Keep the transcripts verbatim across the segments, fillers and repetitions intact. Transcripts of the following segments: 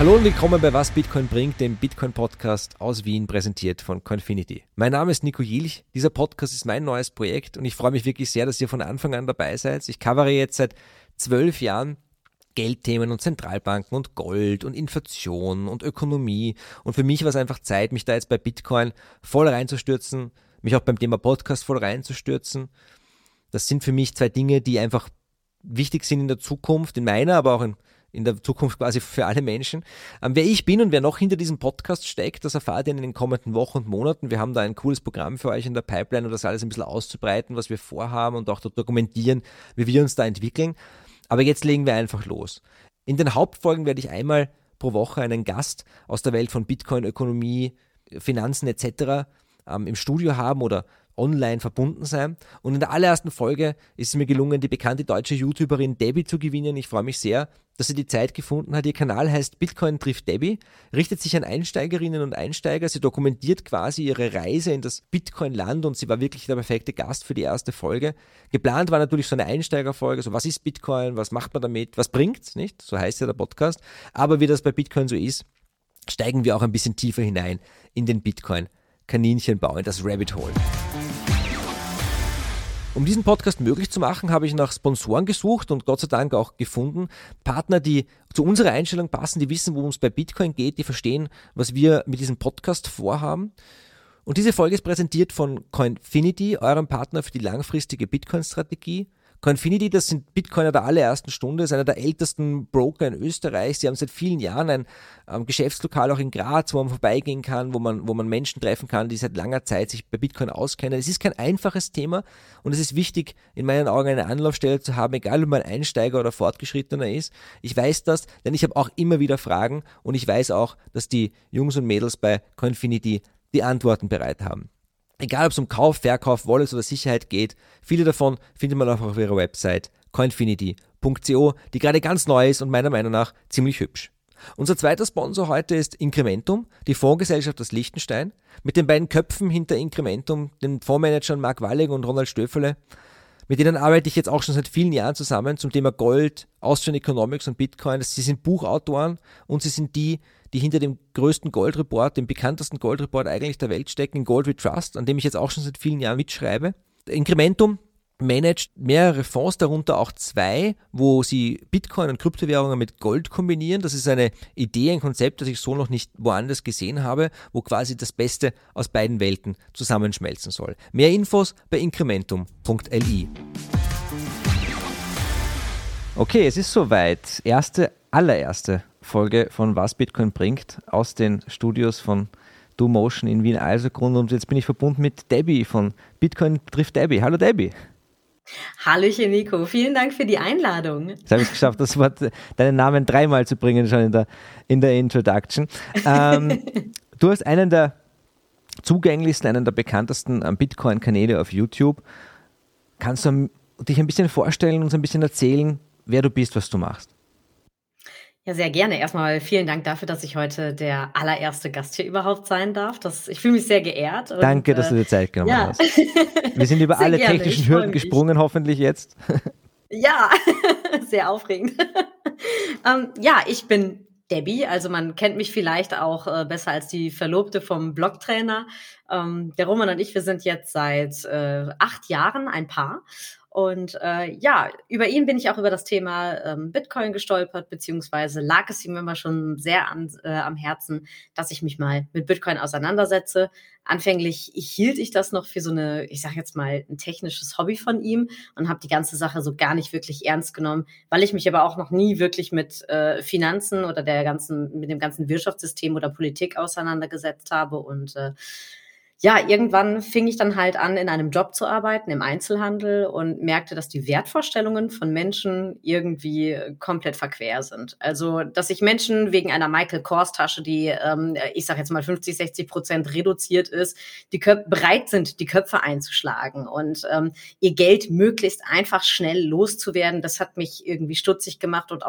Hallo und willkommen bei Was Bitcoin bringt, dem Bitcoin-Podcast aus Wien, präsentiert von Coinfinity. Mein Name ist Nico Jilch, dieser Podcast ist mein neues Projekt und ich freue mich wirklich sehr, dass ihr von Anfang an dabei seid. Ich covere jetzt seit zwölf Jahren Geldthemen und Zentralbanken und Gold und Inflation und Ökonomie und für mich war es einfach Zeit, mich da jetzt bei Bitcoin voll reinzustürzen, mich auch beim Thema Podcast voll reinzustürzen. Das sind für mich zwei Dinge, die einfach wichtig sind in der Zukunft, in meiner, aber auch in in der Zukunft quasi für alle Menschen. Ähm, wer ich bin und wer noch hinter diesem Podcast steckt, das erfahrt ihr in den kommenden Wochen und Monaten. Wir haben da ein cooles Programm für euch in der Pipeline, um das alles ein bisschen auszubreiten, was wir vorhaben und auch dokumentieren, wie wir uns da entwickeln. Aber jetzt legen wir einfach los. In den Hauptfolgen werde ich einmal pro Woche einen Gast aus der Welt von Bitcoin, Ökonomie, Finanzen et cetera ähm, im Studio haben oder online verbunden sein. Und in der allerersten Folge ist es mir gelungen, die bekannte deutsche YouTuberin Debbie zu gewinnen. Ich freue mich sehr, dass sie die Zeit gefunden hat. Ihr Kanal heißt Bitcoin trifft Debbie, richtet sich an Einsteigerinnen und Einsteiger. Sie dokumentiert quasi ihre Reise in das Bitcoin-Land und sie war wirklich der perfekte Gast für die erste Folge. Geplant war natürlich so eine Einsteigerfolge, so was ist Bitcoin, was macht man damit, was bringt's, nicht? So heißt ja der Podcast. Aber wie das bei Bitcoin so ist, steigen wir auch ein bisschen tiefer hinein in den Bitcoin-Kaninchenbau, in das Rabbit Hole. Um diesen Podcast möglich zu machen, habe ich nach Sponsoren gesucht und Gott sei Dank auch gefunden. Partner, die zu unserer Einstellung passen, die wissen, worum es bei Bitcoin geht, die verstehen, was wir mit diesem Podcast vorhaben. Und diese Folge ist präsentiert von Coinfinity, eurem Partner für die langfristige Bitcoin-Strategie. Coinfinity, das sind Bitcoiner der allerersten Stunde, ist einer der ältesten Broker in Österreich. Sie haben seit vielen Jahren ein ähm, Geschäftslokal auch in Graz, wo man vorbeigehen kann, wo man, wo man Menschen treffen kann, die seit langer Zeit sich bei Bitcoin auskennen. Es ist kein einfaches Thema und es ist wichtig, in meinen Augen eine Anlaufstelle zu haben, egal ob man Einsteiger oder Fortgeschrittener ist. Ich weiß das, denn ich habe auch immer wieder Fragen und ich weiß auch, dass die Jungs und Mädels bei Coinfinity die Antworten bereit haben. Egal, ob es um Kauf, Verkauf, Wallets oder Sicherheit geht, viele davon findet man auch auf ihrer Website coinfinity punkt co, die gerade ganz neu ist und meiner Meinung nach ziemlich hübsch. Unser zweiter Sponsor heute ist Incrementum, die Fondsgesellschaft aus Liechtenstein, mit den beiden Köpfen hinter Incrementum, den Fondsmanagern Marc Wallig und Ronald Stöferle. Mit denen arbeite ich jetzt auch schon seit vielen Jahren zusammen zum Thema Gold, Austrian Economics und Bitcoin. Sie sind Buchautoren und sie sind die, die hinter dem größten Goldreport, dem bekanntesten Goldreport eigentlich der Welt stecken, Gold We Trust, an dem ich jetzt auch schon seit vielen Jahren mitschreibe. Incrementum managt mehrere Fonds, darunter auch zwei, wo sie Bitcoin und Kryptowährungen mit Gold kombinieren. Das ist eine Idee, ein Konzept, das ich so noch nicht woanders gesehen habe, wo quasi das Beste aus beiden Welten zusammenschmelzen soll. Mehr Infos bei incrementum punkt li. Okay, es ist soweit. Erste, allererste Folge von Was Bitcoin bringt aus den Studios von DoMotion in Wien-Alsergrund und jetzt bin ich verbunden mit Debbie von Bitcoin trifft Debbie. Hallo Debbie. Hallöchen Nico, vielen Dank für die Einladung. Jetzt habe ich es geschafft, das Wort, deinen Namen dreimal zu bringen schon in der, in der Introduction. Ähm, du hast einen der zugänglichsten, einen der bekanntesten Bitcoin-Kanäle auf YouTube. Kannst du dich ein bisschen vorstellen, uns ein bisschen erzählen, wer du bist, was du machst? Ja, sehr gerne. Erstmal vielen Dank dafür, dass ich heute der allererste Gast hier überhaupt sein darf. Das, ich fühle mich sehr geehrt. Und, Danke, dass du dir Zeit genommen ja. hast. Wir sind über alle gerne. technischen Hürden gesprungen, hoffentlich jetzt. Ja, sehr aufregend. ähm, ja, ich bin Debbie, also man kennt mich vielleicht auch äh, besser als die Verlobte vom Blocktrainer. Ähm, der Roman und ich, wir sind jetzt seit äh, acht Jahren ein Paar. Und äh, ja, über ihn bin ich auch über das Thema ähm, Bitcoin gestolpert, beziehungsweise lag es ihm immer schon sehr an, äh, am Herzen, dass ich mich mal mit Bitcoin auseinandersetze. Anfänglich hielt ich das noch für so eine, ich sage jetzt mal, ein technisches Hobby von ihm und habe die ganze Sache so gar nicht wirklich ernst genommen, weil ich mich aber auch noch nie wirklich mit äh, Finanzen oder der ganzen, mit dem ganzen Wirtschaftssystem oder Politik auseinandergesetzt habe und äh, ja, irgendwann fing ich dann halt an, in einem Job zu arbeiten, im Einzelhandel und merkte, dass die Wertvorstellungen von Menschen irgendwie komplett verquer sind. Also, dass sich Menschen wegen einer Michael Kors Tasche, die, ähm, ich sag jetzt mal fünfzig, sechzig Prozent reduziert ist, die Köp- bereit sind, die Köpfe einzuschlagen und ähm, ihr Geld möglichst einfach schnell loszuwerden, das hat mich irgendwie stutzig gemacht und auch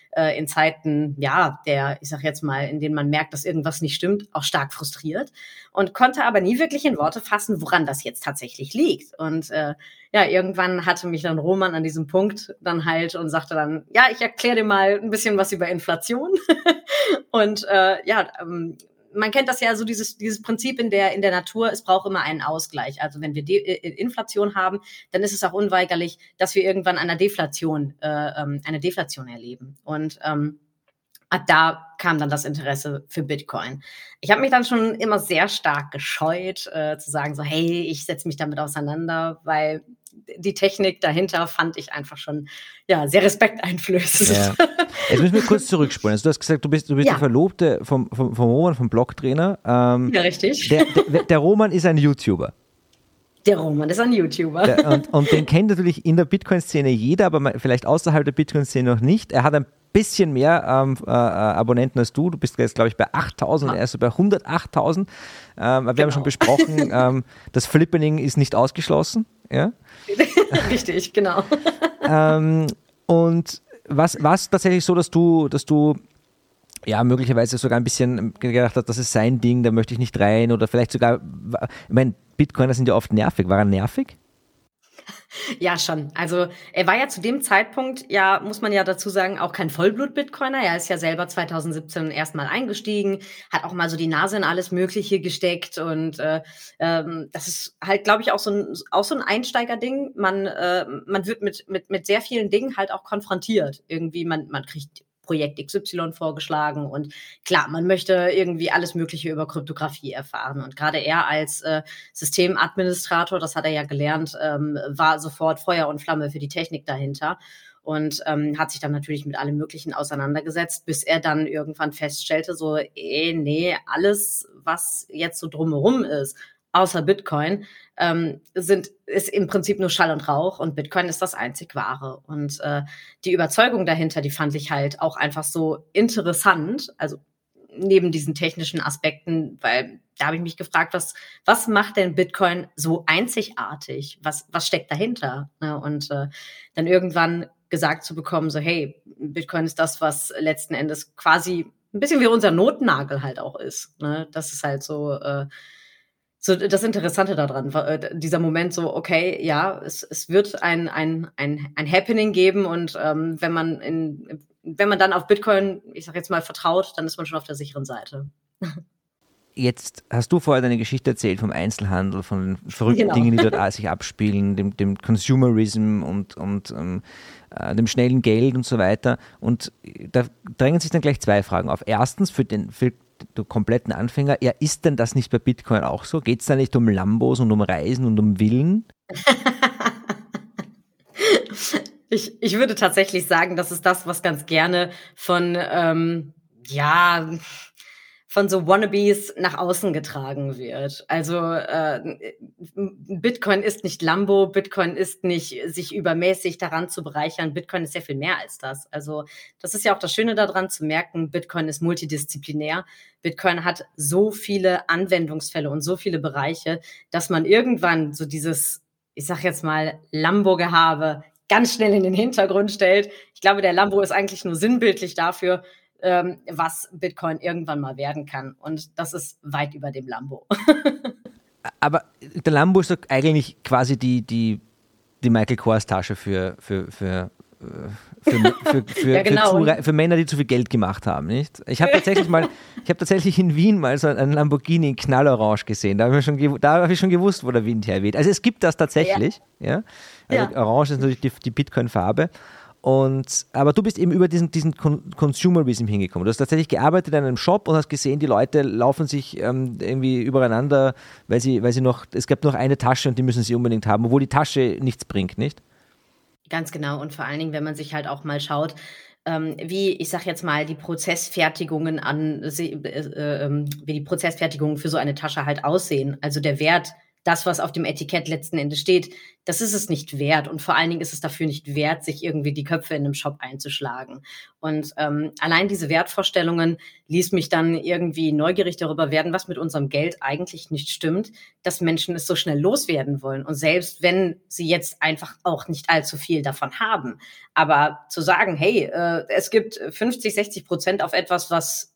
äh, in Zeiten, ja, der, ich sag jetzt mal, in denen man merkt, dass irgendwas nicht stimmt, auch stark frustriert und konnte aber nie wirklich in Worte fassen, woran das jetzt tatsächlich liegt. Und äh, ja, irgendwann hatte mich dann Roman an diesem Punkt dann halt und sagte dann, ja, ich erkläre dir mal ein bisschen was über Inflation. und äh, ja, ähm, man kennt das ja so, dieses, dieses Prinzip in der, in der Natur, es braucht immer einen Ausgleich. Also wenn wir De- Inflation haben, dann ist es auch unweigerlich, dass wir irgendwann eine Deflation, äh, eine Deflation erleben. Und ähm, ab da kam dann das Interesse für Bitcoin. Ich habe mich dann schon immer sehr stark gescheut, äh, zu sagen so, hey, ich setze mich damit auseinander, weil die Technik dahinter fand ich einfach schon ja sehr respekteinflößend. Ja. Jetzt müssen wir kurz zurückspulen. Also du hast gesagt, du bist, du bist Ja. die Verlobte vom, vom, vom Roman, vom Blocktrainer. Ähm, Ja, richtig. Der, der, der Roman ist ein YouTuber. Der Roman ist ein YouTuber. Der, und, und den kennt natürlich in der Bitcoin-Szene jeder, aber mal- vielleicht außerhalb der Bitcoin-Szene noch nicht. Er hat ein bisschen mehr ähm, äh, Abonnenten als du. Du bist jetzt, glaube ich, bei achttausend, er ist so bei hundertachttausend. Ähm, aber wir Genau. haben schon besprochen, ähm, das Flippening ist nicht ausgeschlossen. Ja? Richtig, genau. Ähm, und was war es tatsächlich so, dass du, dass du ja möglicherweise sogar ein bisschen gedacht hast, das ist sein Ding, da möchte ich nicht rein oder vielleicht sogar, ich meine, Bitcoiner sind ja oft nervig. War er nervig? Ja, schon. Also er war ja zu dem Zeitpunkt, ja, muss man ja dazu sagen, auch kein Vollblut-Bitcoiner. Er ist ja selber zwanzig siebzehn erstmal eingestiegen, hat auch mal so die Nase in alles Mögliche gesteckt und äh, ähm, das ist halt, glaube ich, auch so ein, auch so ein Einsteigerding. Man, äh, man wird mit, mit, mit sehr vielen Dingen halt auch konfrontiert. Irgendwie, man, man kriegt Projekt X Y vorgeschlagen und klar, man möchte irgendwie alles Mögliche über Kryptographie erfahren und gerade er als äh, Systemadministrator, das hat er ja gelernt, ähm, war sofort Feuer und Flamme für die Technik dahinter und ähm, hat sich dann natürlich mit allem Möglichen auseinandergesetzt, bis er dann irgendwann feststellte, so, eh, nee, alles, was jetzt so drumherum ist, außer Bitcoin, ähm, sind, ist im Prinzip nur Schall und Rauch und Bitcoin ist das einzig Wahre. Und äh, die Überzeugung dahinter, die fand ich halt auch einfach so interessant, also neben diesen technischen Aspekten, weil da habe ich mich gefragt, was, was macht denn Bitcoin so einzigartig? Was, was steckt dahinter? Ne? Und äh, dann irgendwann gesagt zu bekommen, so hey, Bitcoin ist das, was letzten Endes quasi ein bisschen wie unser Notnagel halt auch ist. Ne? Das ist halt so... Äh, so das Interessante daran, äh, dieser Moment so, okay, ja, es, es wird ein, ein, ein, ein Happening geben und ähm, wenn man in, wenn man dann auf Bitcoin, ich sag jetzt mal, vertraut, dann ist man schon auf der sicheren Seite. Jetzt hast du vorher deine Geschichte erzählt vom Einzelhandel, von den verrückten Genau. Dingen, die dort sich abspielen, dem, dem Consumerism und, und ähm, äh, dem schnellen Geld und so weiter. Und da drängen sich dann gleich zwei Fragen auf. Erstens, für den, für den kompletten Anfänger, ja, ist denn das nicht bei Bitcoin auch so? Geht es da nicht um Lambos und um Reisen und um Villen? ich, ich würde tatsächlich sagen, das ist das, was ganz gerne von, ähm, ja, von so Wannabes nach außen getragen wird. Also äh, Bitcoin ist nicht Lambo, Bitcoin ist nicht sich übermäßig daran zu bereichern, Bitcoin ist sehr viel mehr als das. Also das ist ja auch das Schöne daran zu merken, Bitcoin ist multidisziplinär. Bitcoin hat so viele Anwendungsfälle und so viele Bereiche, dass man irgendwann so dieses, ich sag jetzt mal, Lambo-Gehabe ganz schnell in den Hintergrund stellt. Ich glaube, der Lambo ist eigentlich nur sinnbildlich dafür, ähm, was Bitcoin irgendwann mal werden kann. Und das ist weit über dem Lambo. Aber der Lambo ist doch eigentlich quasi die, die, die Michael Kors Tasche für, für, für, für, für, für, Ja, genau. für, zu, für Männer, die zu viel Geld gemacht haben, nicht? Ich habe tatsächlich mal, ich habe tatsächlich in Wien mal so einen Lamborghini in Knallorange gesehen. Da habe ich, schon gew- da hab ich schon gewusst, wo der Wind herweht. Also es gibt das tatsächlich, ja. ja? Also Ja. Orange ist natürlich die, die Bitcoin-Farbe. Und, aber du bist eben über diesen, diesen Con- Consumerism hingekommen. Du hast tatsächlich gearbeitet in einem Shop und hast gesehen, die Leute laufen sich ähm, irgendwie übereinander, weil sie, weil sie noch, es gibt noch eine Tasche und die müssen sie unbedingt haben, obwohl die Tasche nichts bringt, nicht? Ganz genau. Und vor allen Dingen, wenn man sich halt auch mal schaut, ähm, wie, ich sag jetzt mal, die Prozessfertigungen an, äh, äh, wie die Prozessfertigungen für so eine Tasche halt aussehen. Also der Wert das, was auf dem Etikett letzten Endes steht, das ist es nicht wert. Und vor allen Dingen ist es dafür nicht wert, sich irgendwie die Köpfe in einem Shop einzuschlagen. Und ähm, allein diese Wertvorstellungen ließ mich dann irgendwie neugierig darüber werden, was mit unserem Geld eigentlich nicht stimmt, dass Menschen es so schnell loswerden wollen. Und selbst wenn sie jetzt einfach auch nicht allzu viel davon haben. Aber zu sagen, hey, äh, es gibt fünfzig, sechzig Prozent auf etwas, was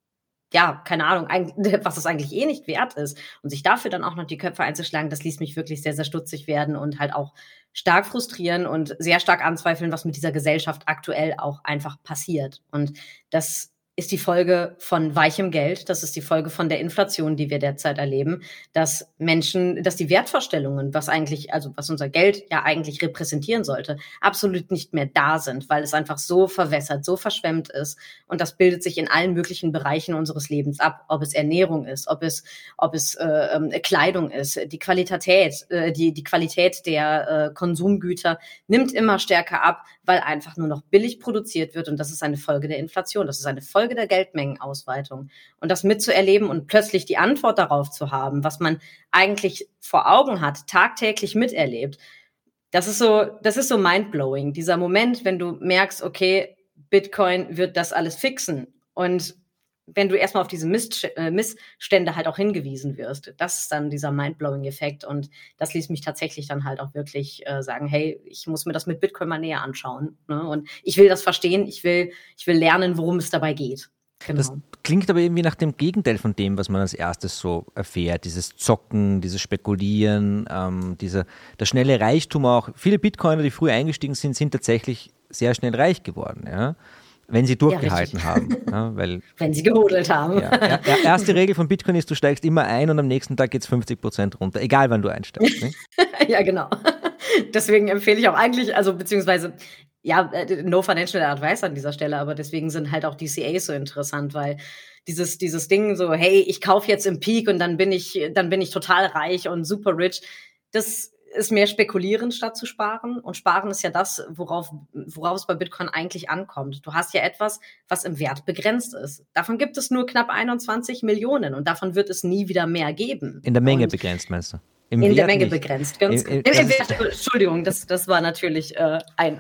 ja, keine Ahnung, was es eigentlich eh nicht wert ist. Und sich dafür dann auch noch die Köpfe einzuschlagen, das ließ mich wirklich sehr, sehr stutzig werden und halt auch stark frustrieren und sehr stark anzweifeln, was mit dieser Gesellschaft aktuell auch einfach passiert. Und das ist die Folge von weichem Geld, das ist die Folge von der Inflation, die wir derzeit erleben, dass Menschen, dass die Wertvorstellungen, was eigentlich, also was unser Geld ja eigentlich repräsentieren sollte, absolut nicht mehr da sind, weil es einfach so verwässert, so verschwemmt ist. Und das bildet sich in allen möglichen Bereichen unseres Lebens ab, ob es Ernährung ist, ob es, ob es äh, Kleidung ist, die Qualität, äh, die, die Qualität der äh, Konsumgüter nimmt immer stärker ab, weil einfach nur noch billig produziert wird. Und das ist eine Folge der Inflation, das ist eine Folge der Geldmengenausweitung. Und das mitzuerleben und plötzlich die Antwort darauf zu haben, was man eigentlich vor Augen hat, tagtäglich miterlebt, das ist so, das ist so mindblowing. Dieser Moment, wenn du merkst, okay, Bitcoin wird das alles fixen. Und wenn du erstmal auf diese Missstände halt auch hingewiesen wirst, das ist dann dieser mindblowing-Effekt. Und das ließ mich tatsächlich dann halt auch wirklich äh, sagen, hey, ich muss mir das mit Bitcoin mal näher anschauen. Ne? Und ich will das verstehen, ich will, ich will lernen, worum es dabei geht. Genau. Das klingt aber irgendwie nach dem Gegenteil von dem, was man als erstes so erfährt. Dieses Zocken, dieses Spekulieren, ähm, dieser, der schnelle Reichtum auch. Viele Bitcoiner, die früh eingestiegen sind, sind tatsächlich sehr schnell reich geworden, ja. Wenn sie durchgehalten ja, haben. Ja, weil, wenn sie gehodelt haben. Ja, ja, ja, erste Regel von Bitcoin ist, du steigst immer ein und am nächsten Tag geht es fünfzig Prozent runter, egal wann du einsteigst. Ne? Ja, genau. Deswegen empfehle ich auch eigentlich, also beziehungsweise, ja, no financial advice an dieser Stelle, aber deswegen sind halt auch D C As so interessant, weil dieses, dieses Ding so, hey, ich kaufe jetzt im Peak und dann bin ich, dann bin ich total reich und super rich, das ist mehr spekulieren statt zu sparen. Und sparen ist ja das, worauf, worauf es bei Bitcoin eigentlich ankommt. Du hast ja etwas, was im Wert begrenzt ist. Davon gibt es nur knapp einundzwanzig Millionen und davon wird es nie wieder mehr geben. In der Menge und begrenzt, meinst du? Im in Wert der Menge nicht. Begrenzt, ganz Im, im, im Wert, Entschuldigung, das, das war natürlich äh, ein,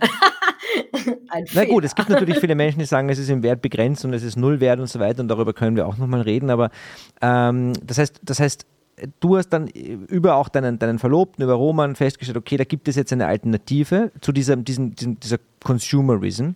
ein Na gut, es gibt natürlich viele Menschen, die sagen, es ist im Wert begrenzt und es ist null wert und so weiter und darüber können wir auch nochmal reden, aber ähm, das heißt, das heißt, du hast dann über auch deinen, deinen Verlobten, über Roman festgestellt, okay, da gibt es jetzt eine Alternative zu dieser, diesem, diesem, dieser Consumerism.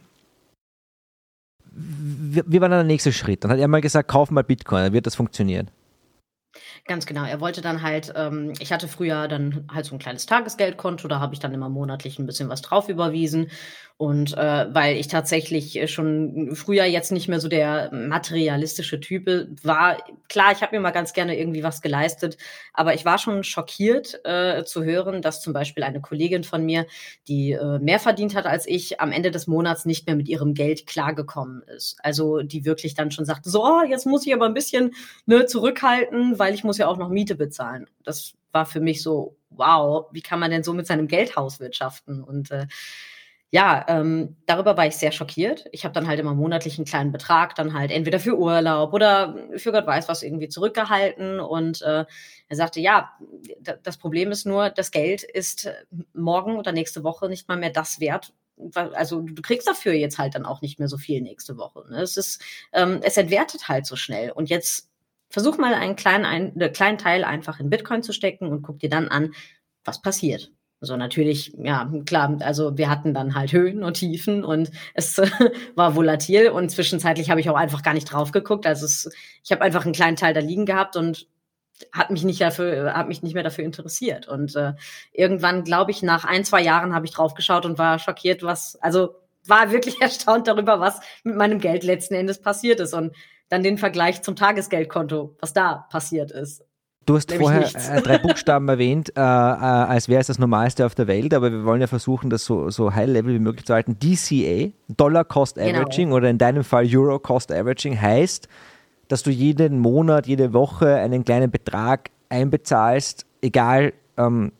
Wie, wie war dann der nächste Schritt? Dann hat er mal gesagt, kauf mal Bitcoin, dann wird das funktionieren. Ganz genau. Er wollte dann halt, ähm, ich hatte früher dann halt so ein kleines Tagesgeldkonto, da habe ich dann immer monatlich ein bisschen was drauf überwiesen. Und äh, weil ich tatsächlich schon früher jetzt nicht mehr so der materialistische Typ war, klar, ich habe mir mal ganz gerne irgendwie was geleistet, aber ich war schon schockiert äh, zu hören, dass zum Beispiel eine Kollegin von mir, die äh, mehr verdient hat als ich, am Ende des Monats nicht mehr mit ihrem Geld klargekommen ist. Also die wirklich dann schon sagte, so, oh, jetzt muss ich aber ein bisschen ne, zurückhalten, weil ich muss ja auch noch Miete bezahlen. Das war für mich so, wow, wie kann man denn so mit seinem Geld hauswirtschaften? Und äh, ja, ähm, darüber war ich sehr schockiert. Ich habe dann halt immer monatlich einen kleinen Betrag, dann halt entweder für Urlaub oder für Gott weiß was irgendwie zurückgehalten. Und äh, er sagte, ja, d- das Problem ist nur, das Geld ist morgen oder nächste Woche nicht mal mehr das wert. Also du kriegst dafür jetzt halt dann auch nicht mehr so viel nächste Woche. Ne? Es ist, ähm, es entwertet halt so schnell. Und jetzt versuch mal einen kleinen, einen, einen kleinen Teil einfach in Bitcoin zu stecken und guck dir dann an, was passiert. So natürlich, ja, klar, also wir hatten dann halt Höhen und Tiefen und es äh, war volatil und zwischenzeitlich habe ich auch einfach gar nicht drauf geguckt. Also es, ich habe einfach einen kleinen Teil da liegen gehabt und hat mich nicht dafür, hat mich nicht mehr dafür interessiert. Und äh, irgendwann, glaube ich, nach ein, zwei Jahren habe ich drauf geschaut und war schockiert, was, also war wirklich erstaunt darüber, was mit meinem Geld letzten Endes passiert ist und dann den Vergleich zum Tagesgeldkonto, was da passiert ist. Du hast vorher äh, drei Buchstaben erwähnt, äh, äh, als wäre es das Normalste auf der Welt, aber wir wollen ja versuchen, das so, so high-level wie möglich zu halten. D C A, Dollar Cost Averaging, genau. Oder in deinem Fall Euro Cost Averaging, heißt, dass du jeden Monat, jede Woche einen kleinen Betrag einbezahlst, egal ähm,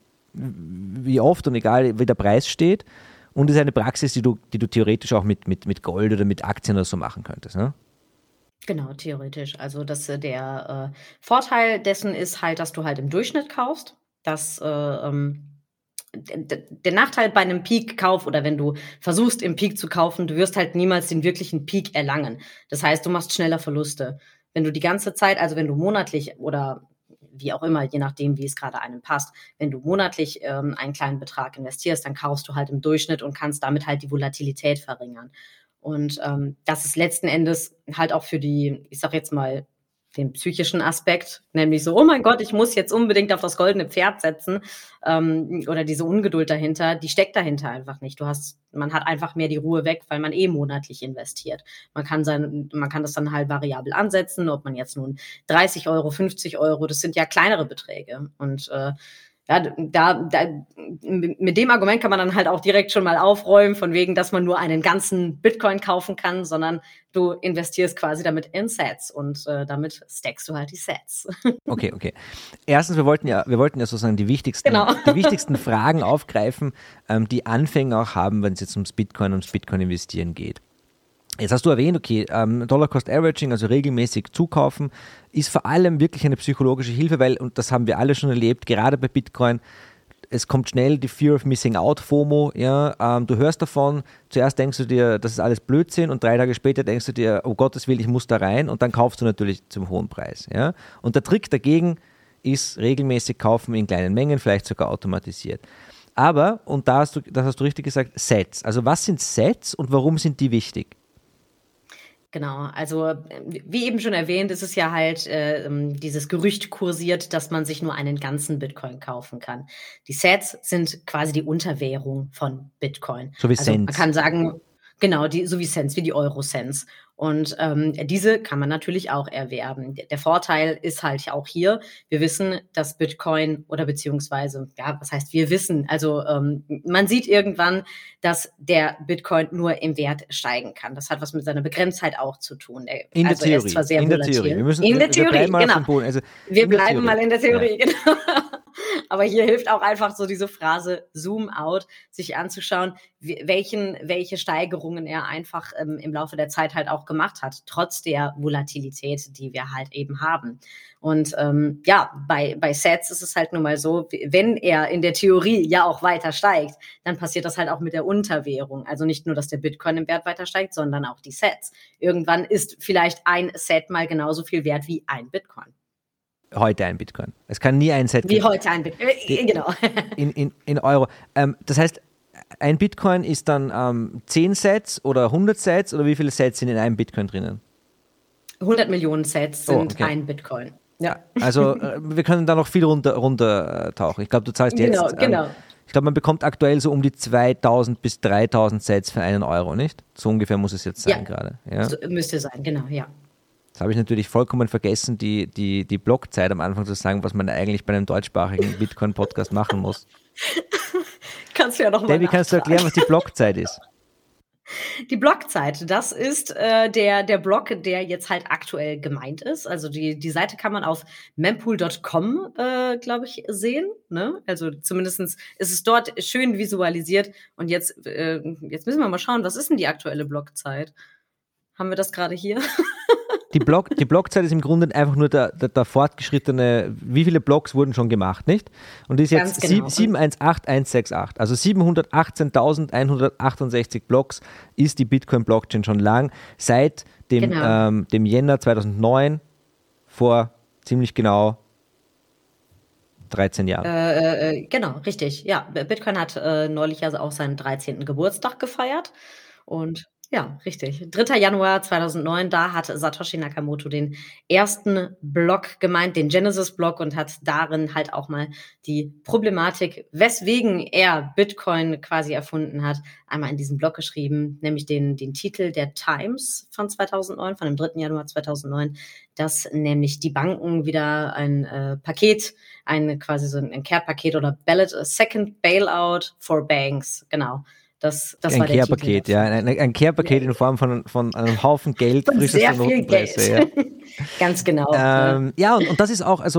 wie oft und egal wie der Preis steht. Und es ist eine Praxis, die du, die du theoretisch auch mit, mit, mit Gold oder mit Aktien oder so machen könntest, ne? Genau, theoretisch. Also das, äh, der äh, Vorteil dessen ist halt, dass du halt im Durchschnitt kaufst. dass äh, ähm, d- der Nachteil bei einem Peak-Kauf oder wenn du versuchst, im Peak zu kaufen, du wirst halt niemals den wirklichen Peak erlangen. Das heißt, du machst schneller Verluste. Wenn du die ganze Zeit, also wenn du monatlich oder wie auch immer, je nachdem, wie es gerade einem passt, wenn du monatlich ähm, einen kleinen Betrag investierst, dann kaufst du halt im Durchschnitt und kannst damit halt die Volatilität verringern. Und ähm, das ist letzten Endes halt auch für die, ich sag jetzt mal, den psychischen Aspekt, nämlich so, oh mein Gott, ich muss jetzt unbedingt auf das goldene Pferd setzen, ähm, oder diese Ungeduld dahinter, die steckt dahinter einfach nicht. Du hast, man hat einfach mehr die Ruhe weg, weil man eh monatlich investiert. Man kann sein, man kann das dann halt variabel ansetzen, ob man jetzt nun dreißig Euro, fünfzig Euro, das sind ja kleinere Beträge. Und äh, ja, da, da, mit dem Argument kann man dann halt auch direkt schon mal aufräumen, von wegen, dass man nur einen ganzen Bitcoin kaufen kann, sondern du investierst quasi damit in Sats und äh, damit stackst du halt die Sats. Okay, okay. Erstens, wir wollten ja, wir wollten ja sozusagen die wichtigsten, Genau. die wichtigsten Fragen aufgreifen, ähm, die Anfänger auch haben, wenn es jetzt ums Bitcoin, ums Bitcoin investieren geht. Jetzt hast du erwähnt, okay, ähm, Dollar-Cost-Averaging, also regelmäßig zukaufen, ist vor allem wirklich eine psychologische Hilfe, weil, und das haben wir alle schon erlebt, gerade bei Bitcoin, es kommt schnell die Fear of Missing Out, FOMO, ja, ähm, du hörst davon, zuerst denkst du dir, das ist alles Blödsinn und drei Tage später denkst du dir, oh Gottes Willen, ich muss da rein und dann kaufst du natürlich zum hohen Preis, ja. Und der Trick dagegen ist regelmäßig kaufen in kleinen Mengen, vielleicht sogar automatisiert. Aber, und da hast du, das hast du richtig gesagt, Sats. Also was sind Sats und warum sind die wichtig? Genau, also wie eben schon erwähnt, ist es ja halt äh, dieses Gerücht kursiert, dass man sich nur einen ganzen Bitcoin kaufen kann. Die Sats sind quasi die Unterwährung von Bitcoin. So wie Also man Cents. kann sagen, genau, die, so wie Cents, wie die Euro-Cents. Und ähm, diese kann man natürlich auch erwerben. Der Vorteil ist halt auch hier, wir wissen, dass Bitcoin oder beziehungsweise, ja, was heißt wir wissen, also ähm, man sieht irgendwann, dass der Bitcoin nur im Wert steigen kann. Das hat was mit seiner Begrenztheit auch zu tun. Der, In also der er Theorie. ist zwar sehr in der volatil. Theorie. Wir müssen, in der wir Theorie, bleiben mal genau. auf dem Boden. Also wir in der bleiben Theorie. mal in der Theorie, Ja. genau. Aber hier hilft auch einfach so diese Phrase Zoom out, sich anzuschauen, wie, welchen, welche Steigerungen er einfach ähm, im Laufe der Zeit halt auch gemacht hat, trotz der Volatilität, die wir halt eben haben. Und ähm, ja, bei, bei Sats ist es halt nun mal so, wenn er in der Theorie ja auch weiter steigt, dann passiert das halt auch mit der Unterwährung. Also nicht nur, dass der Bitcoin im Wert weiter steigt, sondern auch die Sats. Irgendwann ist vielleicht ein Sat mal genauso viel wert wie ein Bitcoin. Heute ein Bitcoin. Es kann nie ein Set Wie heute ein Bitcoin, äh, genau. In, in, in Euro. Ähm, das heißt, ein Bitcoin ist dann ähm, zehn Sats oder hundert Sats oder wie viele Sats sind in einem Bitcoin drinnen? hundert Millionen Sats sind Oh, okay. ein Bitcoin. Ja. Also äh, wir können da noch viel runter, runter äh, tauchen. Ich glaube, du zahlst jetzt, Genau, ähm, genau. ich glaube, man bekommt aktuell so um die zweitausend bis dreitausend Sats für einen Euro, nicht? So ungefähr muss es jetzt sein Ja. gerade. Ja. So, müsste sein, genau, ja. Jetzt habe ich natürlich vollkommen vergessen, die, die, die Blockzeit am Anfang zu sagen, was man eigentlich bei einem deutschsprachigen Bitcoin-Podcast machen muss. Kannst du ja noch mal Debbie, kannst du nachfragen. erklären, was die Blockzeit ist? Die Blockzeit, das ist äh, der, der Block, der jetzt halt aktuell gemeint ist. Also die, die Seite kann man auf mempool Punkt com, äh, glaube ich, sehen. Ne? Also zumindest ist es dort schön visualisiert. Und jetzt, äh, jetzt müssen wir mal schauen, was ist denn die aktuelle Blockzeit? Haben wir das gerade hier? Die, Block, die Blockzeit ist im Grunde einfach nur der, der, der fortgeschrittene, wie viele Blocks wurden schon gemacht, nicht? Und die ist jetzt Ganz genau. sieben eins acht eins sechs acht. Also siebenhundertachtzehntausendeinhundertachtundsechzig Blocks ist die Bitcoin-Blockchain schon lang. Seit dem, Genau. ähm, dem Jänner zweitausendneun, vor ziemlich genau dreizehn Jahren. Äh, äh, genau, richtig. Ja, Bitcoin hat äh, neulich also auch seinen dreizehnten Geburtstag gefeiert. Und ja, richtig. dritter Januar zweitausendneun, da hat Satoshi Nakamoto den ersten Block gemeint, den Genesis-Block, und hat darin halt auch mal die Problematik, weswegen er Bitcoin quasi erfunden hat, einmal in diesem Block geschrieben, nämlich den, den Titel der Times von zweitausendneun, von dem dritten Januar zweitausendneun, dass nämlich die Banken wieder ein äh, Paket, ein quasi so ein Care-Paket oder Ballot, a Second Bailout for Banks, genau. Das, das ein war der Care-Paket, Titel. ja. Ein, ein Care-Paket in Form von, von einem Haufen Geld, Von frisches sehr von viel Notenpresse. Geld. Ja. Ganz genau. Ähm, ja, und, und das ist auch, also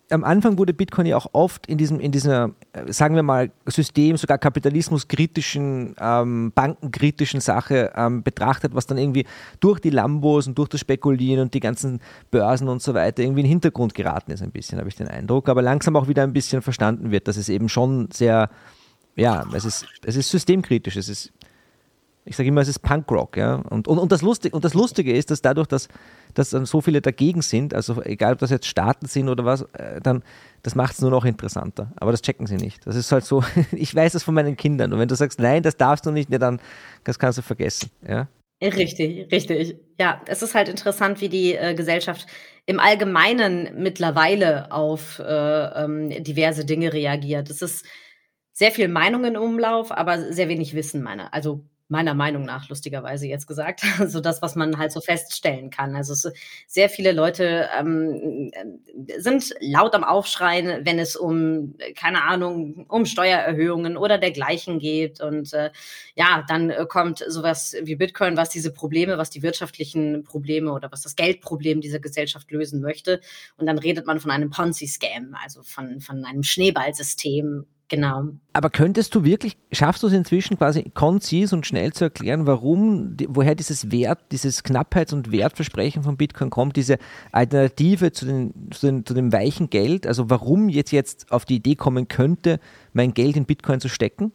am Anfang wurde Bitcoin ja auch oft in diesem, in dieser, sagen wir mal, System, sogar kapitalismuskritischen, ähm, bankenkritischen Sache ähm, betrachtet, was dann irgendwie durch die Lambos und durch das Spekulieren und die ganzen Börsen und so weiter irgendwie in den Hintergrund geraten ist ein bisschen, habe ich den Eindruck, aber langsam auch wieder ein bisschen verstanden wird, dass es eben schon sehr, ja, es ist, es ist systemkritisch, es ist, ich sage immer, es ist Punkrock, ja. Und, und, und, das Lustige, und das Lustige ist, dass dadurch, dass, dass dann so viele dagegen sind, also egal ob das jetzt Staaten sind oder was, äh, dann das macht es nur noch interessanter. Aber das checken sie nicht. Das ist halt so, ich weiß das von meinen Kindern. Und wenn du sagst, nein, das darfst du nicht, ja, dann das kannst du vergessen. Ja? Richtig, richtig. Ja, es ist halt interessant, wie die äh, Gesellschaft im Allgemeinen mittlerweile auf äh, ähm, diverse Dinge reagiert. Es ist sehr viel Meinung in Umlauf, aber sehr wenig Wissen, meiner, also meiner Meinung nach, lustigerweise jetzt gesagt. Also das, was man halt so feststellen kann. Also es, sehr viele Leute ähm, sind laut am Aufschreien, wenn es um, keine Ahnung, um Steuererhöhungen oder dergleichen geht. Und äh, ja, dann äh, kommt sowas wie Bitcoin, was diese Probleme, was die wirtschaftlichen Probleme oder was das Geldproblem dieser Gesellschaft lösen möchte. Und dann redet man von einem Ponzi-Scam, also von, von einem Schneeballsystem. Genau. Aber könntest du wirklich, schaffst du es inzwischen quasi konzis und schnell zu erklären, warum, woher dieses Wert, dieses Knappheits- und Wertversprechen von Bitcoin kommt, diese Alternative zu, den, zu, den, zu dem weichen Geld, also warum jetzt jetzt auf die Idee kommen könnte, mein Geld in Bitcoin zu stecken?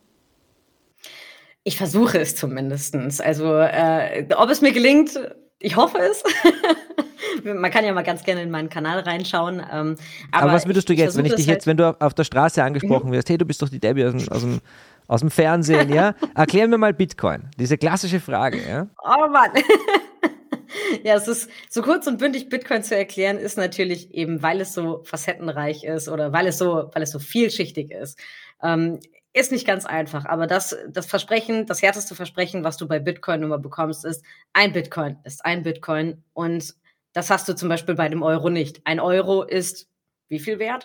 Ich versuche es zumindest. Also äh, ob es mir gelingt, ich hoffe es. Man kann ja mal ganz gerne in meinen Kanal reinschauen. Ähm, aber, aber was würdest du ich, jetzt, wenn ich dich halt jetzt, wenn du auf der Straße angesprochen wirst, hey, du bist doch die Debbie aus dem, aus dem, aus dem Fernsehen, ja? Erklär mir mal Bitcoin. Diese klassische Frage, ja? Oh Mann. Ja, es ist so kurz und bündig Bitcoin zu erklären, ist natürlich eben, weil es so facettenreich ist oder weil es so, weil es so vielschichtig ist. Ähm, ist nicht ganz einfach, aber das, das Versprechen, das härteste Versprechen, was du bei Bitcoin immer bekommst, ist, ein Bitcoin ist ein Bitcoin und das hast du zum Beispiel bei dem Euro nicht. Ein Euro ist wie viel wert?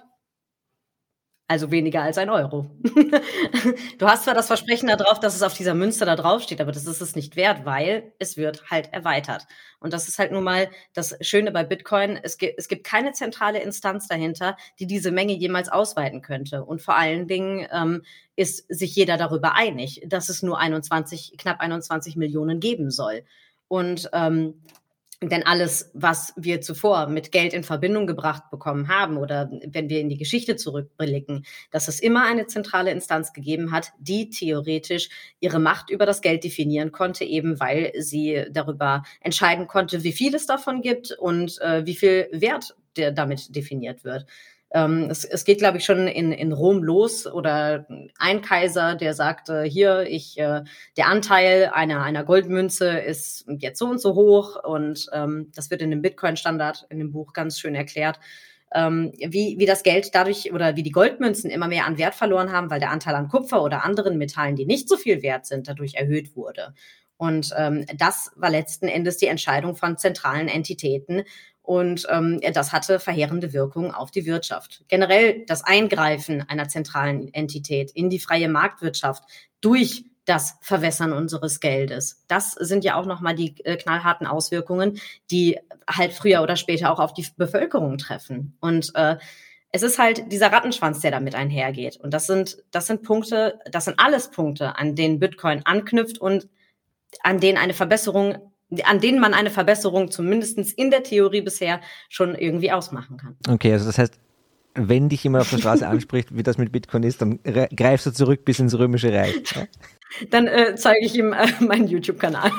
Also weniger als ein Euro. Du hast zwar das Versprechen da drauf, dass es auf dieser Münze da drauf steht, aber das ist es nicht wert, weil es wird halt erweitert. Und das ist halt nun mal das Schöne bei Bitcoin. Es gibt, es gibt keine zentrale Instanz dahinter, die diese Menge jemals ausweiten könnte. Und vor allen Dingen ähm, ist sich jeder darüber einig, dass es nur einundzwanzig, knapp einundzwanzig Millionen geben soll. Und ähm, denn alles, was wir zuvor mit Geld in Verbindung gebracht bekommen haben oder wenn wir in die Geschichte zurückblicken, dass es immer eine zentrale Instanz gegeben hat, die theoretisch ihre Macht über das Geld definieren konnte, eben weil sie darüber entscheiden konnte, wie viel es davon gibt und äh, wie viel Wert der damit definiert wird. Ähm, es, es geht, glaube ich, schon in, in Rom los oder ein Kaiser, der sagte, hier, ich, äh, der Anteil einer, einer Goldmünze ist jetzt so und so hoch und ähm, das wird in dem Bitcoin-Standard in dem Buch ganz schön erklärt, ähm, wie, wie das Geld dadurch oder wie die Goldmünzen immer mehr an Wert verloren haben, weil der Anteil an Kupfer oder anderen Metallen, die nicht so viel wert sind, dadurch erhöht wurde. Und ähm, das war letzten Endes die Entscheidung von zentralen Entitäten. Und ähm, das hatte verheerende Wirkungen auf die Wirtschaft. Generell das Eingreifen einer zentralen Entität in die freie Marktwirtschaft durch das Verwässern unseres Geldes. Das sind ja auch nochmal die äh, knallharten Auswirkungen, die halt früher oder später auch auf die Bevölkerung treffen. Und äh, es ist halt dieser Rattenschwanz, der damit einhergeht. Und das sind, das sind Punkte, das sind alles Punkte, an denen Bitcoin anknüpft und an denen eine Verbesserung an denen man eine Verbesserung zumindest in der Theorie bisher schon irgendwie ausmachen kann. Okay, also das heißt, wenn dich jemand auf der Straße anspricht, wie das mit Bitcoin ist, dann greifst du zurück bis ins Römische Reich. Ja? Dann äh, zeige ich ihm äh, meinen YouTube-Kanal.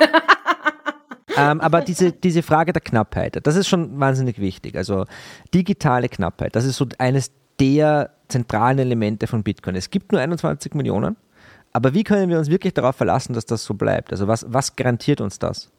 ähm, aber diese, diese Frage der Knappheit, das ist schon wahnsinnig wichtig. Also digitale Knappheit, das ist so eines der zentralen Elemente von Bitcoin. Es gibt nur einundzwanzig Millionen, aber wie können wir uns wirklich darauf verlassen, dass das so bleibt? Also was, was garantiert uns das?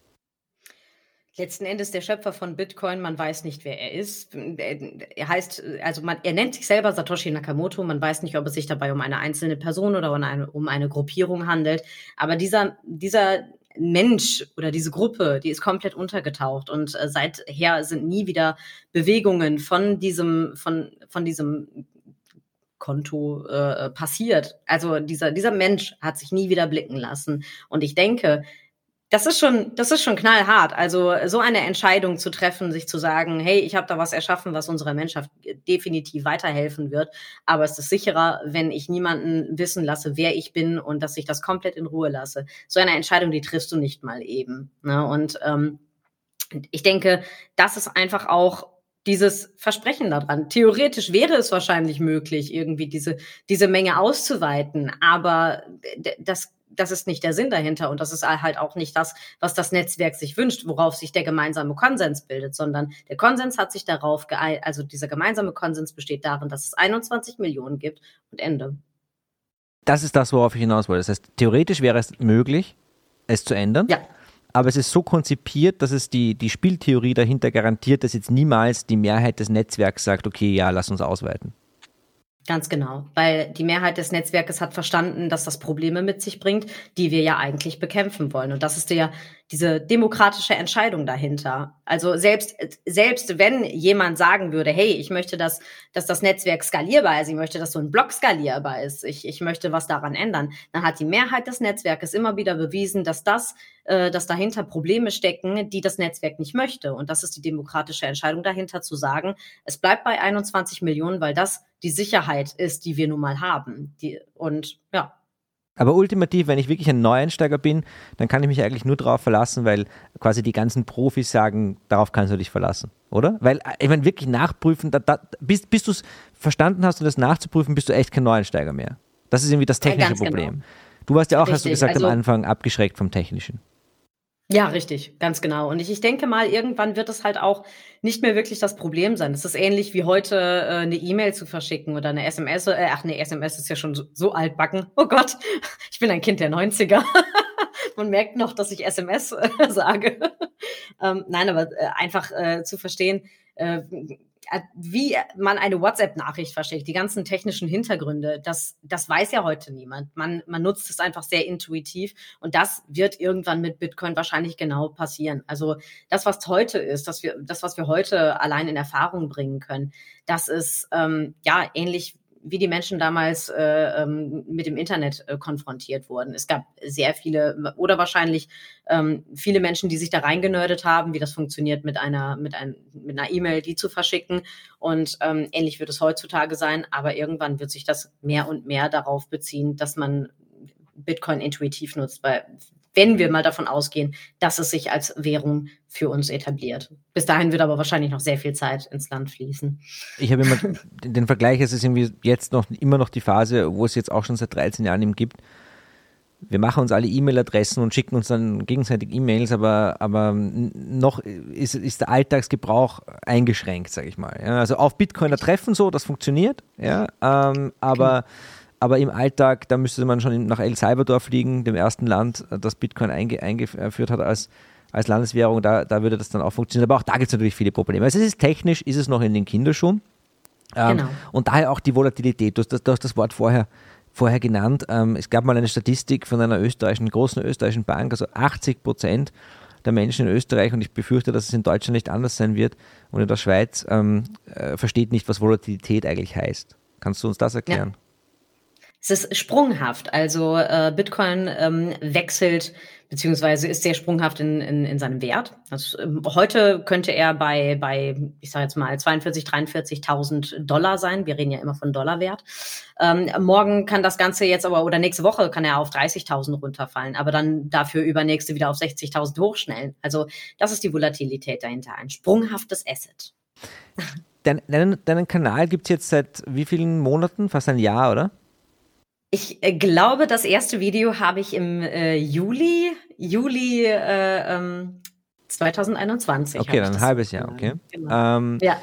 Letzten Endes der Schöpfer von Bitcoin, man weiß nicht, wer er ist. Er heißt, also man, er nennt sich selber Satoshi Nakamoto. Man weiß nicht, ob es sich dabei um eine einzelne Person oder um eine, um eine Gruppierung handelt. Aber dieser, dieser Mensch oder diese Gruppe, die ist komplett untergetaucht und äh, seither sind nie wieder Bewegungen von diesem, von, von diesem Konto äh, passiert. Also dieser, dieser Mensch hat sich nie wieder blicken lassen. Und ich denke, Das ist schon, das ist schon knallhart. Also so eine Entscheidung zu treffen, sich zu sagen, hey, ich habe da was erschaffen, was unserer Menschheit definitiv weiterhelfen wird. Aber es ist sicherer, wenn ich niemanden wissen lasse, wer ich bin und dass ich das komplett in Ruhe lasse. So eine Entscheidung, die triffst du nicht mal eben. Ne? Und ähm, ich denke, das ist einfach auch dieses Versprechen daran. Theoretisch wäre es wahrscheinlich möglich, irgendwie diese, diese Menge auszuweiten. Aber das das ist nicht der Sinn dahinter und das ist halt auch nicht das, was das Netzwerk sich wünscht, worauf sich der gemeinsame Konsens bildet, sondern der Konsens hat sich darauf geeinigt, also dieser gemeinsame Konsens besteht darin, dass es einundzwanzig Millionen gibt und Ende. Das ist das, worauf ich hinaus wollte. Das heißt, theoretisch wäre es möglich, es zu ändern. Ja. Aber es ist so konzipiert, dass es die, die Spieltheorie dahinter garantiert, dass jetzt niemals die Mehrheit des Netzwerks sagt, okay, ja, lass uns ausweiten. Ganz genau, weil die Mehrheit des Netzwerkes hat verstanden, dass das Probleme mit sich bringt, die wir ja eigentlich bekämpfen wollen. Und das ist ja diese demokratische Entscheidung dahinter. Also selbst, selbst wenn jemand sagen würde, hey, ich möchte, dass, dass das Netzwerk skalierbar ist, ich möchte, dass so ein Block skalierbar ist, ich, ich möchte was daran ändern, dann hat die Mehrheit des Netzwerkes immer wieder bewiesen, dass das, äh, dass dahinter Probleme stecken, die das Netzwerk nicht möchte. Und das ist die demokratische Entscheidung dahinter, zu sagen, es bleibt bei einundzwanzig Millionen, weil das die Sicherheit ist, die wir nun mal haben. Die, und ja. Aber ultimativ, wenn ich wirklich ein Neueinsteiger bin, dann kann ich mich eigentlich nur darauf verlassen, weil quasi die ganzen Profis sagen, darauf kannst du dich verlassen, oder? Weil, ich meine, wirklich nachprüfen, da, da, bis, bis du es verstanden hast und das nachzuprüfen, bist du echt kein Neueinsteiger mehr. Das ist irgendwie das technische ja, Problem. Genau. Du warst ja auch, Richtig, hast du gesagt, also, am Anfang abgeschreckt vom Technischen. Ja, richtig, ganz genau. Und ich, ich denke mal, irgendwann wird es halt auch nicht mehr wirklich das Problem sein. Es ist ähnlich wie heute äh, eine E-Mail zu verschicken oder eine S M S. Äh, ach nee, S M S ist ja schon so, so altbacken. Oh Gott, ich bin ein Kind der neunziger. Man merkt noch, dass ich S M S äh, sage. ähm, nein, aber äh, einfach äh, zu verstehen, äh, wie man eine WhatsApp-Nachricht verschickt, die ganzen technischen Hintergründe, das, das weiß ja heute niemand. Man, man nutzt es einfach sehr intuitiv und das wird irgendwann mit Bitcoin wahrscheinlich genau passieren. Also das, was heute ist, das, wir, das was wir heute allein in Erfahrung bringen können, das ist ähm, ja ähnlich wie die Menschen damals äh, ähm, mit dem Internet äh, konfrontiert wurden. Es gab sehr viele oder wahrscheinlich ähm, viele Menschen, die sich da reingenördet haben, wie das funktioniert, mit einer mit, ein, mit einer E-Mail die zu verschicken. Und ähm, ähnlich wird es heutzutage sein, aber irgendwann wird sich das mehr und mehr darauf beziehen, dass man Bitcoin intuitiv nutzt, weil wenn wir mal davon ausgehen, dass es sich als Währung für uns etabliert. Bis dahin wird aber wahrscheinlich noch sehr viel Zeit ins Land fließen. Ich habe immer den Vergleich, es ist irgendwie jetzt noch immer noch die Phase, wo es jetzt auch schon seit dreizehn Jahren eben gibt. Wir machen uns alle E-Mail-Adressen und schicken uns dann gegenseitig E-Mails, aber, aber noch ist, ist der Alltagsgebrauch eingeschränkt, sage ich mal. Ja, also auf Bitcoiner treffen so, das funktioniert, ja, ähm, aber okay. Aber im Alltag, da müsste man schon nach El Salvador fliegen, dem ersten Land, das Bitcoin einge, eingeführt hat als, als Landeswährung. Da, da würde das dann auch funktionieren. Aber auch da gibt es natürlich viele Probleme. Also es ist technisch, ist es noch in den Kinderschuhen. Ähm, genau. Und daher auch die Volatilität. Du hast das, du hast das Wort vorher, vorher genannt. Ähm, es gab mal eine Statistik von einer österreichischen, großen österreichischen Bank, also achtzig Prozent der Menschen in Österreich, und ich befürchte, dass es in Deutschland nicht anders sein wird und in der Schweiz, ähm, äh, versteht nicht, was Volatilität eigentlich heißt. Kannst du uns das erklären? Ja. Es ist sprunghaft, also äh, Bitcoin ähm, wechselt beziehungsweise ist sehr sprunghaft in, in, in seinem Wert. Also, ähm, heute könnte er bei, bei ich sage jetzt mal, zweiundvierzigtausend, dreiundvierzigtausend Dollar sein. Wir reden ja immer von Dollarwert. Ähm, morgen kann das Ganze jetzt aber, oder nächste Woche kann er auf dreißigtausend runterfallen, aber dann dafür übernächste wieder auf sechzigtausend hochschnellen. Also das ist die Volatilität dahinter, ein sprunghaftes Asset. Dein, deinen, deinen Kanal gibt es jetzt seit wie vielen Monaten? Fast ein Jahr, oder? Ich äh, glaube, das erste Video habe ich im äh, Juli, Juli äh, ähm, zwanzig einundzwanzig. Okay, dann ein halbes Jahr, okay. Genau. Ähm, ja.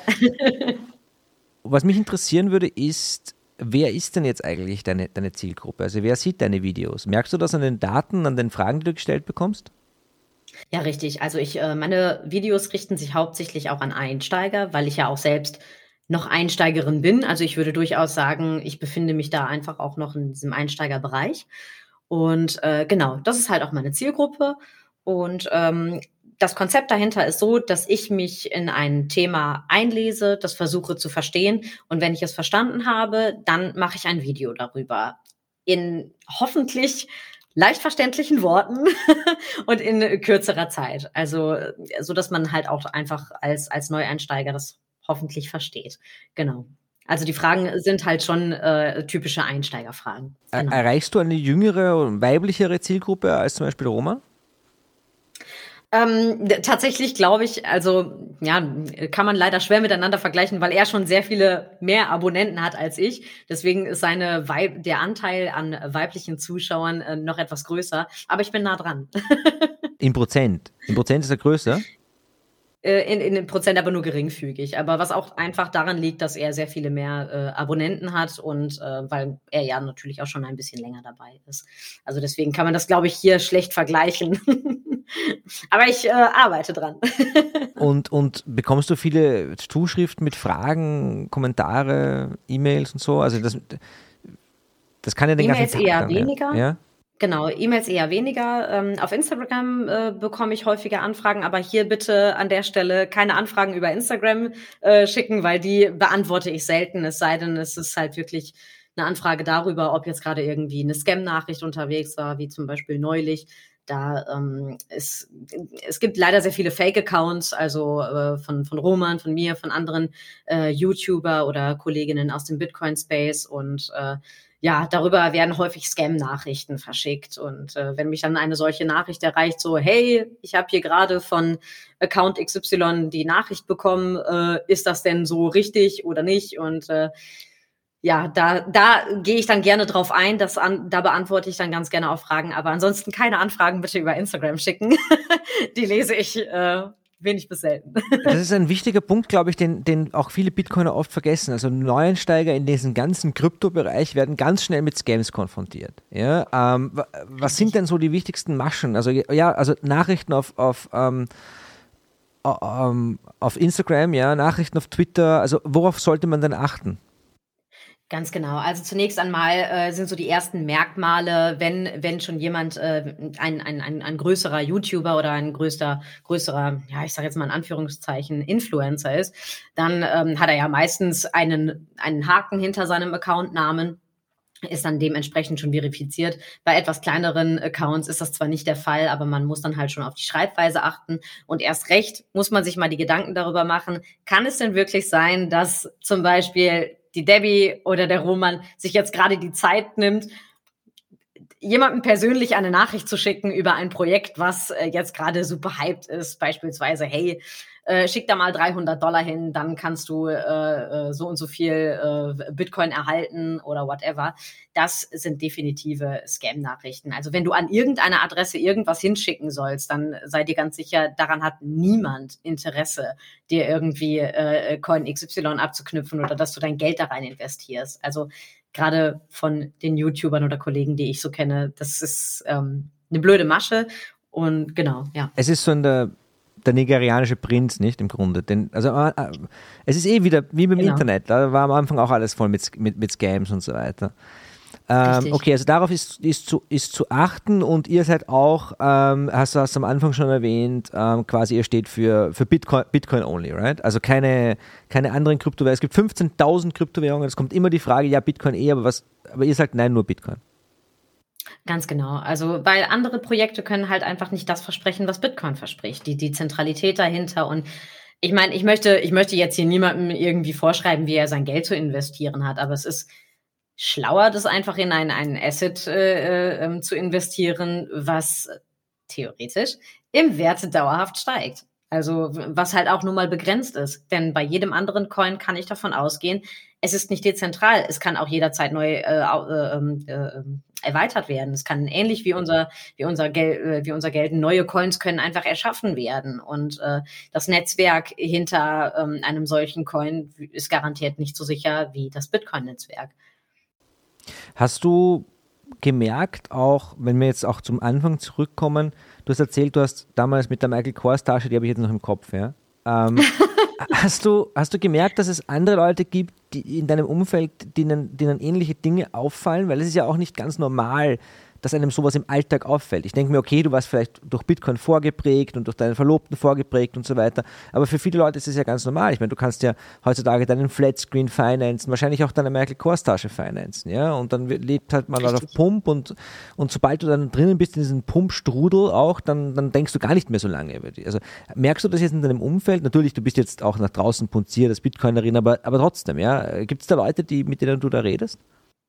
Was mich interessieren würde, ist, wer ist denn jetzt eigentlich deine, deine Zielgruppe? Also wer sieht deine Videos? Merkst du das an den Daten, an den Fragen, die du gestellt bekommst? Ja, richtig. Also ich, äh, meine Videos richten sich hauptsächlich auch an Einsteiger, weil ich ja auch selbst noch Einsteigerin bin. Also ich würde durchaus sagen, ich befinde mich da einfach auch noch in diesem Einsteigerbereich. Und äh, genau, das ist halt auch meine Zielgruppe. Und ähm, das Konzept dahinter ist so, dass ich mich in ein Thema einlese, das versuche zu verstehen. Und wenn ich es verstanden habe, dann mache ich ein Video darüber. In hoffentlich leicht verständlichen Worten und in kürzerer Zeit. Also, so dass man halt auch einfach als, als Neueinsteiger das hoffentlich versteht. Genau. Also die Fragen sind halt schon äh, typische Einsteigerfragen. Genau. Erreichst du eine jüngere und weiblichere Zielgruppe als zum Beispiel Roman? Ähm, tatsächlich glaube ich, also ja, kann man leider schwer miteinander vergleichen, weil er schon sehr viele mehr Abonnenten hat als ich. Deswegen ist seine Weib- der Anteil an weiblichen Zuschauern äh, noch etwas größer. Aber ich bin nah dran. In Prozent? In Prozent ist er größer? In, in den Prozent aber nur geringfügig. Aber was auch einfach daran liegt, dass er sehr viele mehr äh, Abonnenten hat und äh, weil er ja natürlich auch schon ein bisschen länger dabei ist. Also deswegen kann man das, glaube ich, hier schlecht vergleichen. Aber ich äh, arbeite dran. und, und bekommst du viele Zuschriften mit Fragen, Kommentare, E-Mails und so? Also das, das kann ja den E-Mails ganzen Tag eher dann, weniger. Ja? Genau, E-Mails eher weniger. Ähm, auf Instagram äh, bekomme ich häufiger Anfragen, aber hier bitte an der Stelle keine Anfragen über Instagram äh, schicken, weil die beantworte ich selten, es sei denn, es ist halt wirklich eine Anfrage darüber, ob jetzt gerade irgendwie eine Scam-Nachricht unterwegs war, wie zum Beispiel neulich. Da ähm, ist, es gibt leider sehr viele Fake-Accounts, also äh, von, von Roman, von mir, von anderen äh, YouTuber oder Kolleginnen aus dem Bitcoin-Space und äh, ja, darüber werden häufig Scam-Nachrichten verschickt. Und äh, wenn mich dann eine solche Nachricht erreicht, so, hey, ich habe hier gerade von Account X Y die Nachricht bekommen, äh, ist das denn so richtig oder nicht? Und äh, ja, da, da gehe ich dann gerne drauf ein, das an, da beantworte ich dann ganz gerne auch Fragen. Aber ansonsten keine Anfragen bitte über Instagram schicken. Die lese ich äh, wenig bis selten. Das ist ein wichtiger Punkt, glaube ich, den, den auch viele Bitcoiner oft vergessen. Also Neueinsteiger in diesen ganzen Kryptobereich werden ganz schnell mit Scams konfrontiert. Ja, ähm, was sind denn so die wichtigsten Maschen? Also ja, also Nachrichten auf, auf, ähm, auf Instagram, ja, Nachrichten auf Twitter. Also worauf sollte man denn achten? Ganz genau. Also zunächst einmal äh, sind so die ersten Merkmale, wenn wenn schon jemand äh, ein, ein ein ein größerer YouTuber oder ein größter größerer, ja ich sage jetzt mal in Anführungszeichen Influencer ist, dann ähm, hat er ja meistens einen einen Haken hinter seinem Accountnamen, ist dann dementsprechend schon verifiziert. Bei etwas kleineren Accounts ist das zwar nicht der Fall, aber man muss dann halt schon auf die Schreibweise achten. Und erst recht muss man sich mal die Gedanken darüber machen, kann es denn wirklich sein, dass zum Beispiel die Debbie oder der Roman sich jetzt gerade die Zeit nimmt, jemandem persönlich eine Nachricht zu schicken über ein Projekt, was äh, jetzt gerade super hyped ist, beispielsweise, hey, äh, schick da mal dreihundert Dollar hin, dann kannst du äh, so und so viel äh, Bitcoin erhalten oder whatever. Das sind definitive Scam-Nachrichten. Also wenn du an irgendeiner Adresse irgendwas hinschicken sollst, dann sei dir ganz sicher, daran hat niemand Interesse, dir irgendwie äh, Coin X Y abzuknüpfen oder dass du dein Geld da rein investierst. Also gerade von den YouTubern oder Kollegen, die ich so kenne, das ist ähm, eine blöde Masche und genau, ja. Es ist so in der der nigerianische Prinz, nicht im Grunde. Denn, also, äh, es ist eh wieder wie beim genau. Internet, da war am Anfang auch alles voll mit, mit, mit Scams und so weiter. Ähm, okay, also darauf ist, ist, zu, ist zu achten und ihr seid auch, ähm, hast du hast am Anfang schon erwähnt, ähm, quasi ihr steht für, für Bitcoin, Bitcoin only, right? Also keine, keine anderen Kryptowährungen. Es gibt fünfzehntausend Kryptowährungen, es kommt immer die Frage, ja, Bitcoin eh, aber was, aber ihr sagt nein, nur Bitcoin. Ganz genau. Also, weil andere Projekte können halt einfach nicht das versprechen, was Bitcoin verspricht. Die, die Zentralität dahinter. Und ich meine, ich möchte, ich möchte jetzt hier niemandem irgendwie vorschreiben, wie er sein Geld zu investieren hat. Aber es ist schlauer, das einfach in ein, ein Asset äh, äh, zu investieren, was theoretisch im Wert dauerhaft steigt. Also, was halt auch nun mal begrenzt ist. Denn bei jedem anderen Coin kann ich davon ausgehen, es ist nicht dezentral. Es kann auch jederzeit neu äh, äh, äh, erweitert werden. Es kann ähnlich wie unser, wie unser Geld, äh, wie unser Geld, neue Coins können einfach erschaffen werden. Und äh, das Netzwerk hinter ähm, einem solchen Coin ist garantiert nicht so sicher wie das Bitcoin-Netzwerk. Hast du gemerkt, auch wenn wir jetzt auch zum Anfang zurückkommen, du hast erzählt, du hast damals mit der Michael Kors Tasche, die habe ich jetzt noch im Kopf, ja. Ähm, hast du, hast du gemerkt, dass es andere Leute gibt, die in deinem Umfeld, denen, denen ähnliche Dinge auffallen? Weil es ist ja auch nicht ganz normal, dass einem sowas im Alltag auffällt. Ich denke mir, okay, du warst vielleicht durch Bitcoin vorgeprägt und durch deinen Verlobten vorgeprägt und so weiter, aber für viele Leute ist es ja ganz normal. Ich meine, du kannst ja heutzutage deinen Flatscreen financen, wahrscheinlich auch deine Michael Kors Tasche financen, ja, und dann lebt halt mal auf Pump und, und sobald du dann drinnen bist in diesem Pumpstrudel auch, dann, dann denkst du gar nicht mehr so lange über die. Also merkst du das jetzt in deinem Umfeld? Natürlich, du bist jetzt auch nach draußen punziert als Bitcoinerin, aber, aber trotzdem, ja, gibt es da Leute, die, mit denen du da redest?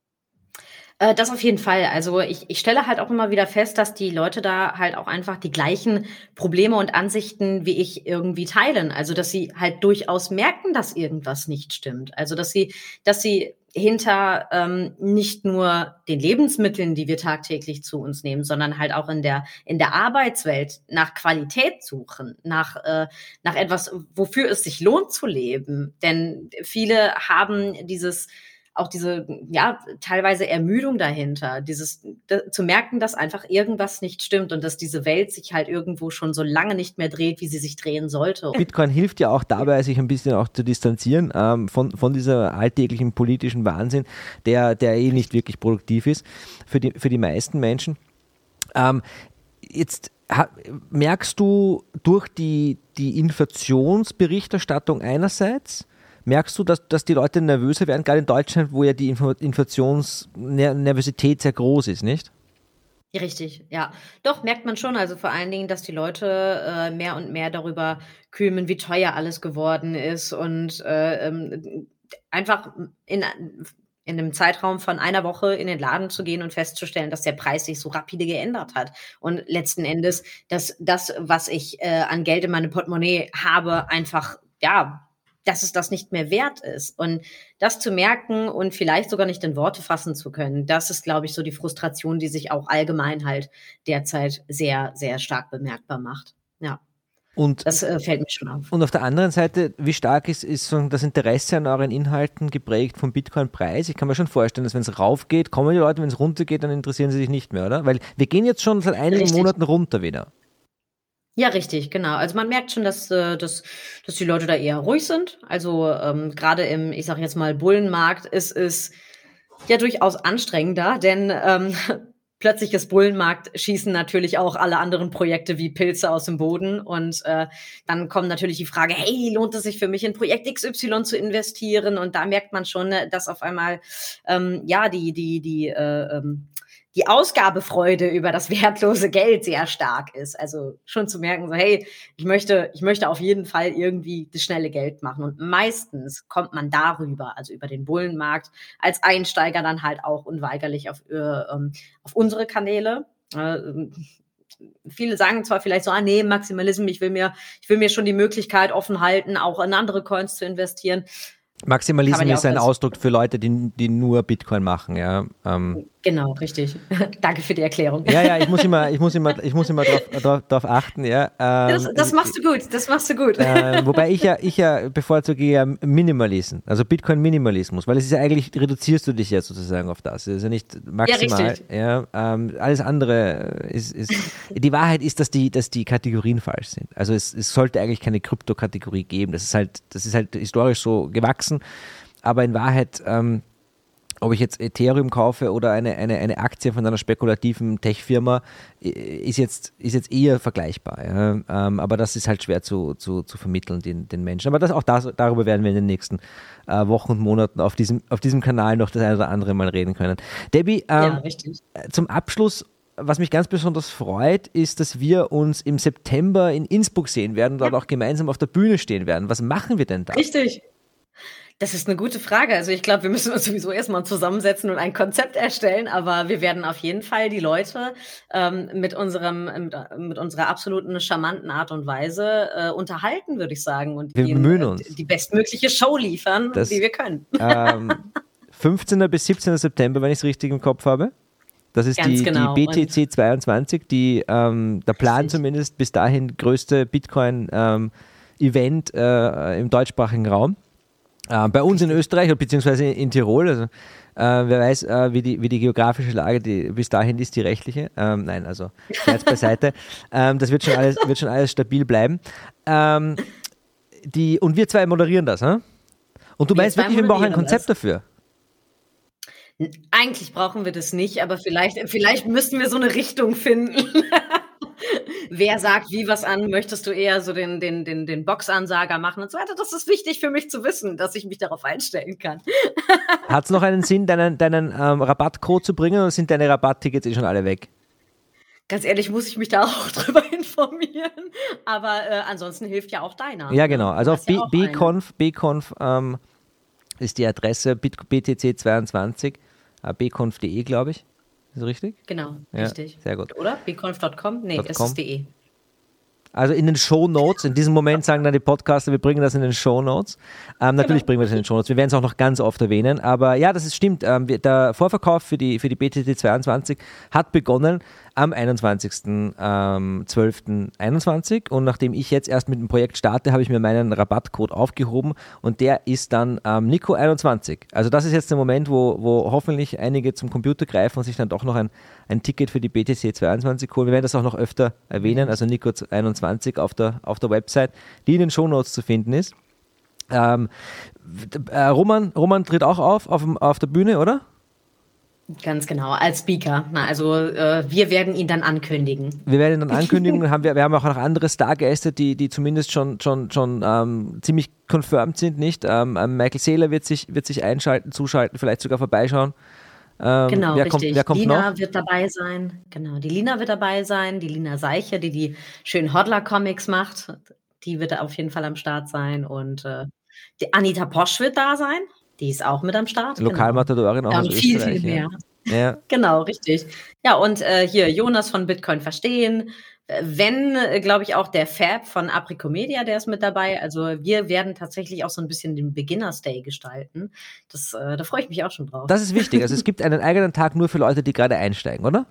Äh, Das auf jeden Fall. Also ich, ich stelle halt auch immer wieder fest, dass die Leute da halt auch einfach die gleichen Probleme und Ansichten wie ich irgendwie teilen. Also dass sie halt durchaus merken, dass irgendwas nicht stimmt. Also dass sie, dass sie hinter ähm, nicht nur den Lebensmitteln, die wir tagtäglich zu uns nehmen, sondern halt auch in der in der Arbeitswelt nach Qualität suchen, nach äh, nach etwas, wofür es sich lohnt zu leben. Denn viele haben dieses auch diese, ja, teilweise Ermüdung dahinter, dieses d- zu merken, dass einfach irgendwas nicht stimmt und dass diese Welt sich halt irgendwo schon so lange nicht mehr dreht, wie sie sich drehen sollte. Bitcoin hilft ja auch dabei, sich ein bisschen auch zu distanzieren ähm, von, von dieser alltäglichen politischen Wahnsinn, der, der eh nicht wirklich produktiv ist für die, für die meisten Menschen. Ähm, jetzt ha, merkst du durch die, die Inflationsberichterstattung einerseits, merkst du, dass, dass die Leute nervöser werden, gerade in Deutschland, wo ja die Inflationsnervosität sehr groß ist, nicht? Richtig, ja. Doch, merkt man schon. Also vor allen Dingen, dass die Leute äh, mehr und mehr darüber kümen, wie teuer alles geworden ist und äh, ähm, einfach in, in einem Zeitraum von einer Woche in den Laden zu gehen und festzustellen, dass der Preis sich so rapide geändert hat. Und letzten Endes, dass das, was ich äh, an Geld in meinem Portemonnaie habe, einfach, ja, dass es das nicht mehr wert ist. Und das zu merken und vielleicht sogar nicht in Worte fassen zu können, das ist, glaube ich, so die Frustration, die sich auch allgemein halt derzeit sehr, sehr stark bemerkbar macht. Ja, Und, das äh, fällt mir schon auf. und auf der anderen Seite, wie stark ist, ist so das Interesse an euren Inhalten geprägt vom Bitcoin-Preis? Ich kann mir schon vorstellen, dass wenn es raufgeht, kommen die Leute, wenn es runtergeht, dann interessieren sie sich nicht mehr, oder? Weil wir gehen jetzt schon seit einigen Richtig. Monaten runter wieder. Ja, richtig, genau. Also man merkt schon, dass, äh, dass, dass die Leute da eher ruhig sind. Also ähm, gerade im, ich sage jetzt mal, Bullenmarkt ist es ja durchaus anstrengender, denn ähm, plötzlich ist Bullenmarkt, schießen natürlich auch alle anderen Projekte wie Pilze aus dem Boden. Und äh, dann kommt natürlich die Frage, hey, lohnt es sich für mich in Projekt X Y zu investieren? Und da merkt man schon, dass auf einmal ähm, ja die, die, die äh, ähm, die Ausgabefreude über das wertlose Geld sehr stark ist. Also schon zu merken, so hey, ich möchte, ich möchte auf jeden Fall irgendwie das schnelle Geld machen. Und meistens kommt man darüber, also über den Bullenmarkt, als Einsteiger dann halt auch unweigerlich auf, äh, auf unsere Kanäle. Äh, Viele sagen zwar vielleicht so, ah nee, Maximalismus, ich will mir, ich will mir schon die Möglichkeit offen halten, auch in andere Coins zu investieren. Maximalismus ist ein Ausdruck für Leute, die, die nur Bitcoin machen, ja. Ähm. Genau, richtig. Danke für die Erklärung. Ja, ja, ich muss immer, ich muss immer, ich muss immer drauf, drauf, drauf achten, ja. Ähm, das, das machst du gut, das machst du gut. Äh, wobei ich ja, ich ja bevorzuge ja Minimalismus, also Bitcoin-Minimalismus, weil es ist ja eigentlich, reduzierst du dich ja sozusagen auf das. Es ist ja nicht maximal. Ja, richtig. Ja, ähm, alles andere ist, ist, die Wahrheit ist, dass die, dass die Kategorien falsch sind. Also es, es sollte eigentlich keine Kryptokategorie geben. Das ist halt, das ist halt historisch so gewachsen, aber in Wahrheit, ähm, ob ich jetzt Ethereum kaufe oder eine, eine, eine Aktie von einer spekulativen Tech-Firma, ist jetzt, ist jetzt eher vergleichbar. Ja. Ähm, aber das ist halt schwer zu, zu, zu vermitteln den, den Menschen. Aber das, auch das, darüber werden wir in den nächsten äh, Wochen und Monaten auf diesem, auf diesem Kanal noch das eine oder andere mal reden können. Debbie, ähm, ja, richtig. Zum Abschluss, was mich ganz besonders freut, ist, dass wir uns im September in Innsbruck sehen werden und dort ja. auch gemeinsam auf der Bühne stehen werden. Was machen wir denn da? Richtig. Das ist eine gute Frage. Also ich glaube, wir müssen uns sowieso erstmal zusammensetzen und ein Konzept erstellen, aber wir werden auf jeden Fall die Leute ähm, mit unserem mit, mit unserer absoluten charmanten Art und Weise äh, unterhalten, würde ich sagen, und wir ihnen bemühen uns. die bestmögliche Show liefern, das, die wir können. Ähm, fünfzehnten bis siebzehnten September, wenn ich es richtig im Kopf habe. Das ist die, genau. die B T C zweiundzwanzig, die ähm, der Plan richtig. Zumindest bis dahin größte Bitcoin-Event ähm, äh, im deutschsprachigen Raum. Äh, bei uns in Österreich, beziehungsweise in Tirol, also äh, wer weiß, äh, wie, die, wie die geografische Lage die, bis dahin ist, die rechtliche. Ähm, nein, also Scherz beiseite. ähm, das wird schon, alles, wird schon alles stabil bleiben. Ähm, die, und wir zwei moderieren das, hm? Und du wir meinst wirklich, wir brauchen ein Konzept das. dafür? Eigentlich brauchen wir das nicht, aber vielleicht vielleicht müssten wir so 'ne Richtung finden. Wer sagt wie was an? Möchtest du eher so den den den den Boxansager machen und so weiter? Das ist wichtig für mich zu wissen, dass ich mich darauf einstellen kann. Hat's noch einen Sinn, deinen deinen, ähm, Rabattcode zu bringen oder sind deine Rabatttickets eh schon alle weg? Ganz ehrlich, muss ich mich da auch drüber informieren, aber, äh, ansonsten hilft ja auch deiner, Ja, ne? genau. Du Also auf hast ja B auch eine. bconf bconf, ähm, ist die Adresse bit B T C zweiundzwanzig, äh, bconf punkt de, glaube ich. Ist das richtig? Genau, Ja, richtig. sehr gut. Oder? bconf punkt com? Ne, es .com. ist .de. Also in den Shownotes, in diesem Moment sagen dann die Podcaster, wir bringen das in den Shownotes. Ähm, natürlich Genau. bringen wir das in den Shownotes. Wir werden es auch noch ganz oft erwähnen. Aber ja, das ist stimmt. Ähm, wir, der Vorverkauf für die, für die B T C zweiundzwanzig hat begonnen am einundzwanzigsten zwölften einundzwanzig. Und nachdem ich jetzt erst mit dem Projekt starte, habe ich mir meinen Rabattcode aufgehoben und der ist dann ähm, Nico einundzwanzig. Also das ist jetzt der Moment, wo, wo hoffentlich einige zum Computer greifen und sich dann doch noch ein, ein Ticket für die B T C zweiundzwanzig holen. Wir werden das auch noch öfter erwähnen, also Nico einundzwanzig auf der, auf der Website, die in den Shownotes zu finden ist. Ähm, äh, Roman, Roman tritt auch auf, auf, auf der Bühne, oder? Ganz genau, als Speaker. Na, also äh, wir werden ihn dann ankündigen. Wir werden ihn dann ankündigen. haben wir, wir haben auch noch andere Stargäste, die, die zumindest schon, schon, schon ähm, ziemlich confirmed sind, nicht? Ähm, Michael Saylor wird sich, wird sich einschalten, zuschalten, vielleicht sogar vorbeischauen. Ähm, Genau, wer richtig. Kommt, wer kommt Lina noch? wird dabei sein. Genau, die Lina wird dabei sein, die Lina Seiche, die die schönen Hodler-Comics macht. Die wird auf jeden Fall am Start sein. Und äh, die Anita Posch wird da sein. Die ist auch mit am Start. Lokalmatadorin auch Ja, aus und viel, Österreich. viel mehr. Ja. Ja. Genau, richtig. Ja, und äh, hier Jonas von Bitcoin verstehen. Äh, Wenn, äh, glaube ich, auch der Fab von Apricomedia, der ist mit dabei. Also wir werden tatsächlich auch so ein bisschen den Beginners Day gestalten. Das, äh, da freue ich mich auch schon drauf. Das ist wichtig. Also es gibt einen eigenen Tag nur für Leute, die gerade einsteigen, oder?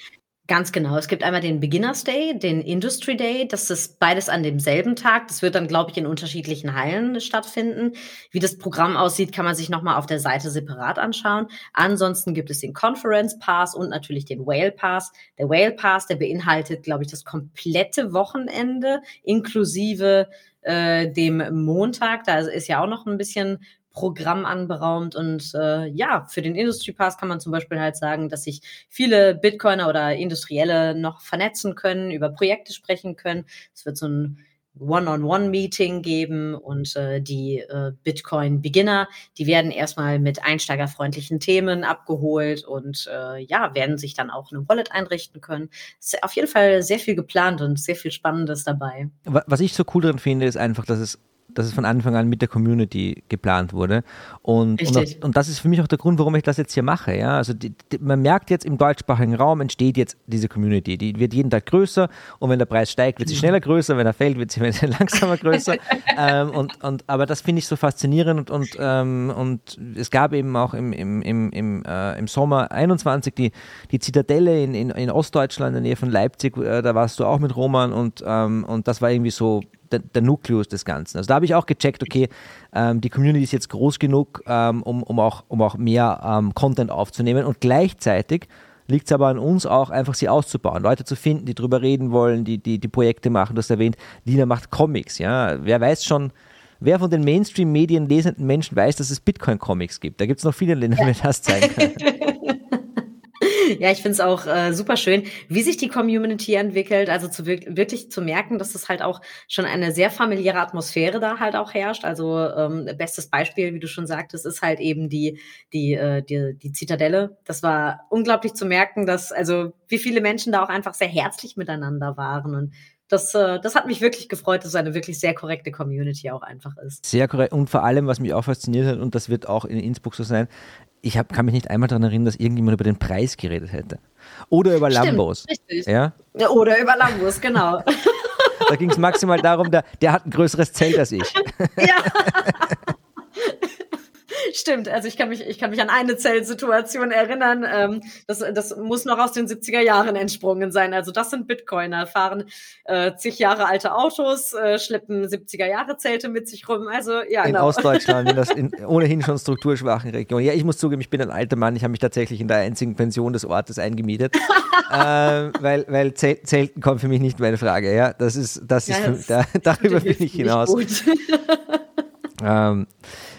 Ganz genau. Es gibt einmal den Beginners Day, den Industry Day. Das ist beides an demselben Tag. Das wird dann, glaube ich, in unterschiedlichen Hallen stattfinden. Wie das Programm aussieht, kann man sich nochmal auf der Seite separat anschauen. Ansonsten gibt es den Conference Pass und natürlich den Whale Pass. Der Whale Pass, der beinhaltet, glaube ich, das komplette Wochenende inklusive äh, dem Montag. Da ist ja auch noch ein bisschen Programm anberaumt und äh, ja, für den Industry Pass kann man zum Beispiel halt sagen, dass sich viele Bitcoiner oder Industrielle noch vernetzen können, über Projekte sprechen können. Es wird so ein One-on-One-Meeting geben und äh, die äh, Bitcoin-Beginner, die werden erstmal mit einsteigerfreundlichen Themen abgeholt und äh, ja, werden sich dann auch eine Wallet einrichten können. Es ist auf jeden Fall sehr viel geplant und sehr viel Spannendes dabei. Was ich so cool daran finde, ist einfach, dass es dass es von Anfang an mit der Community geplant wurde. Und, und, auch, und das ist für mich auch der Grund, warum ich das jetzt hier mache. Ja? Also die, die, man merkt jetzt, im deutschsprachigen Raum entsteht jetzt diese Community. Die wird jeden Tag größer und wenn der Preis steigt, wird sie schneller größer, wenn er fällt, wird sie langsamer größer. ähm, und, und, aber das finde ich so faszinierend und, und, ähm, und es gab eben auch im, im, im, im, äh, im Sommer einundzwanzig die, die Zitadelle in, in, in Ostdeutschland, in der Nähe von Leipzig, äh, da warst du auch mit Roman und, ähm, und das war irgendwie so Der, der Nukleus des Ganzen. Also da habe ich auch gecheckt, okay, ähm, die Community ist jetzt groß genug, ähm, um, um, auch, um auch mehr ähm, Content aufzunehmen und gleichzeitig liegt es aber an uns auch, einfach sie auszubauen, Leute zu finden, die drüber reden wollen, die, die, die Projekte machen. Du hast erwähnt, Lina macht Comics, ja, wer weiß schon, wer von den Mainstream-Medien lesenden Menschen weiß, dass es Bitcoin-Comics gibt. Da gibt es noch viele, denen wir das zeigen können. Ja, ich finde es auch äh, super schön, wie sich die Community entwickelt, also zu wir wirklich zu merken, dass es halt auch schon eine sehr familiäre Atmosphäre da halt auch herrscht. Also ähm, bestes Beispiel, wie du schon sagtest, ist halt eben die die äh, die die Zitadelle. Das war unglaublich zu merken, dass also wie viele Menschen da auch einfach sehr herzlich miteinander waren und das, äh, das hat mich wirklich gefreut, dass es eine wirklich sehr korrekte Community auch einfach ist. Sehr korrekt und vor allem, was mich auch fasziniert hat, und das wird auch in Innsbruck so sein, ich hab, kann mich nicht einmal daran erinnern, dass irgendjemand über den Preis geredet hätte. Oder über Stimmt, Lambos. richtig. Ja? Oder über Lambos, genau. Da ging es maximal darum, der, der hat ein größeres Zelt als ich. Ja. Stimmt, also ich kann mich, ich kann mich an eine Zeltsituation erinnern, ähm, das, das muss noch aus den siebziger Jahren entsprungen sein. Also das sind Bitcoiner, fahren äh, zig Jahre alte Autos, äh, schleppen siebziger Jahre Zelte mit sich rum. Also ja, in genau. Ostdeutschland, in das in ohnehin schon strukturschwachen Region. Ja, ich muss zugeben, ich bin ein alter Mann, ich habe mich tatsächlich in der einzigen Pension des Ortes eingemietet, äh, weil, weil Zel Zelten kommt für mich nicht mehr in Frage. Ja, das ist, das ist, ja, das für, da, darüber bin ich hinaus. Gut. ähm,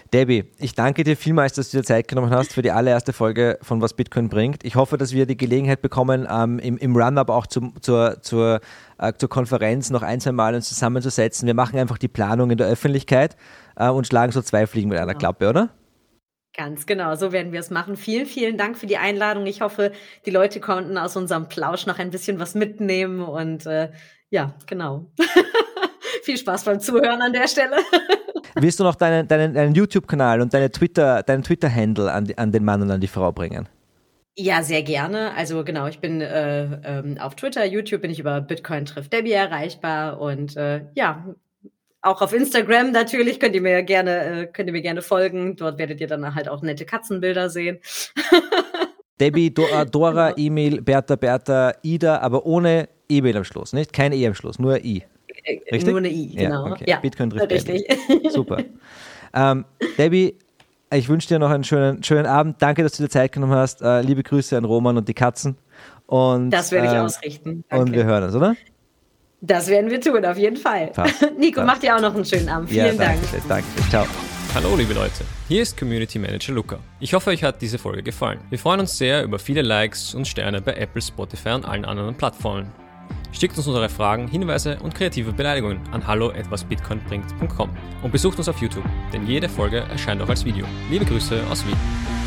Debbie, ich danke dir vielmals, dass du dir Zeit genommen hast für die allererste Folge von Was Bitcoin bringt. Ich hoffe, dass wir die Gelegenheit bekommen, ähm, im, im Run-Up auch zum, zur, zur, äh, zur Konferenz noch ein, zwei Mal uns zusammenzusetzen. Wir machen einfach die Planung in der Öffentlichkeit äh, und schlagen so zwei Fliegen mit einer Klappe, oder? Ganz genau, so werden wir es machen. Vielen, vielen Dank für die Einladung. Ich hoffe, die Leute konnten aus unserem Plausch noch ein bisschen was mitnehmen und äh, ja, genau. Viel Spaß beim Zuhören an der Stelle. Willst du noch deinen, deinen, deinen YouTube-Kanal und deine Twitter, deinen Twitter-Handle an, an den Mann und an die Frau bringen? Ja, sehr gerne. Also genau, ich bin äh, ähm, auf Twitter, YouTube bin ich über Bitcoin trifft Debbie erreichbar und äh, ja, auch auf Instagram natürlich könnt ihr mir gerne, äh, könnt ihr mir gerne folgen. Dort werdet ihr dann halt auch nette Katzenbilder sehen. Debbie, Do, äh, Dora, Emil, Bertha, Bertha, Ida, aber ohne E-Mail am Schluss, nicht? Kein E am Schluss, nur I. Richtig? Nur eine I, genau. Ja, okay. Ja, Bitcoin trifft richtig. Debbie. Super. Ähm, Debbie, ich wünsche dir noch einen schönen, schönen Abend. Danke, dass du dir Zeit genommen hast. Äh, liebe Grüße an Roman und die Katzen. Und, das werde ich ähm, ausrichten. Danke. Und wir hören uns, oder? Das werden wir tun, auf jeden Fall. Passt. Nico, Passt. mach dir auch noch einen schönen Abend. Vielen ja, Dank. Danke, danke. Ciao. Hallo liebe Leute, hier ist Community Manager Luca. Ich hoffe, euch hat diese Folge gefallen. Wir freuen uns sehr über viele Likes und Sterne bei Apple, Spotify und allen anderen Plattformen. Schickt uns eure Fragen, Hinweise und kreative Beleidigungen an hallo at wasbitcoinbringt punkt com und besucht uns auf YouTube, denn jede Folge erscheint auch als Video. Liebe Grüße aus Wien.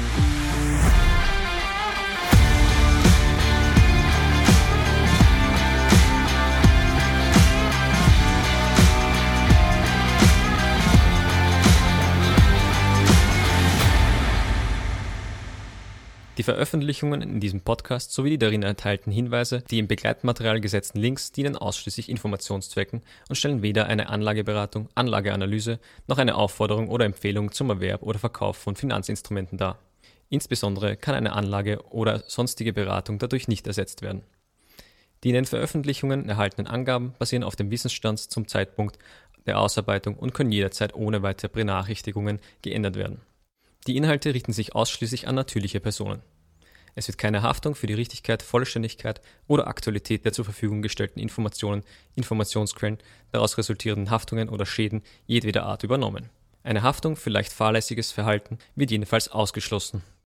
Die Veröffentlichungen in diesem Podcast sowie die darin enthaltenen Hinweise, die im Begleitmaterial gesetzten Links dienen ausschließlich Informationszwecken und stellen weder eine Anlageberatung, Anlageanalyse noch eine Aufforderung oder Empfehlung zum Erwerb oder Verkauf von Finanzinstrumenten dar. Insbesondere kann eine Anlage oder sonstige Beratung dadurch nicht ersetzt werden. Die in den Veröffentlichungen erhaltenen Angaben basieren auf dem Wissensstand zum Zeitpunkt der Ausarbeitung und können jederzeit ohne weitere Benachrichtigungen geändert werden. Die Inhalte richten sich ausschließlich an natürliche Personen. Es wird keine Haftung für die Richtigkeit, Vollständigkeit oder Aktualität der zur Verfügung gestellten Informationen, Informationsquellen, daraus resultierenden Haftungen oder Schäden jedweder Art übernommen. Eine Haftung für leicht fahrlässiges Verhalten wird jedenfalls ausgeschlossen.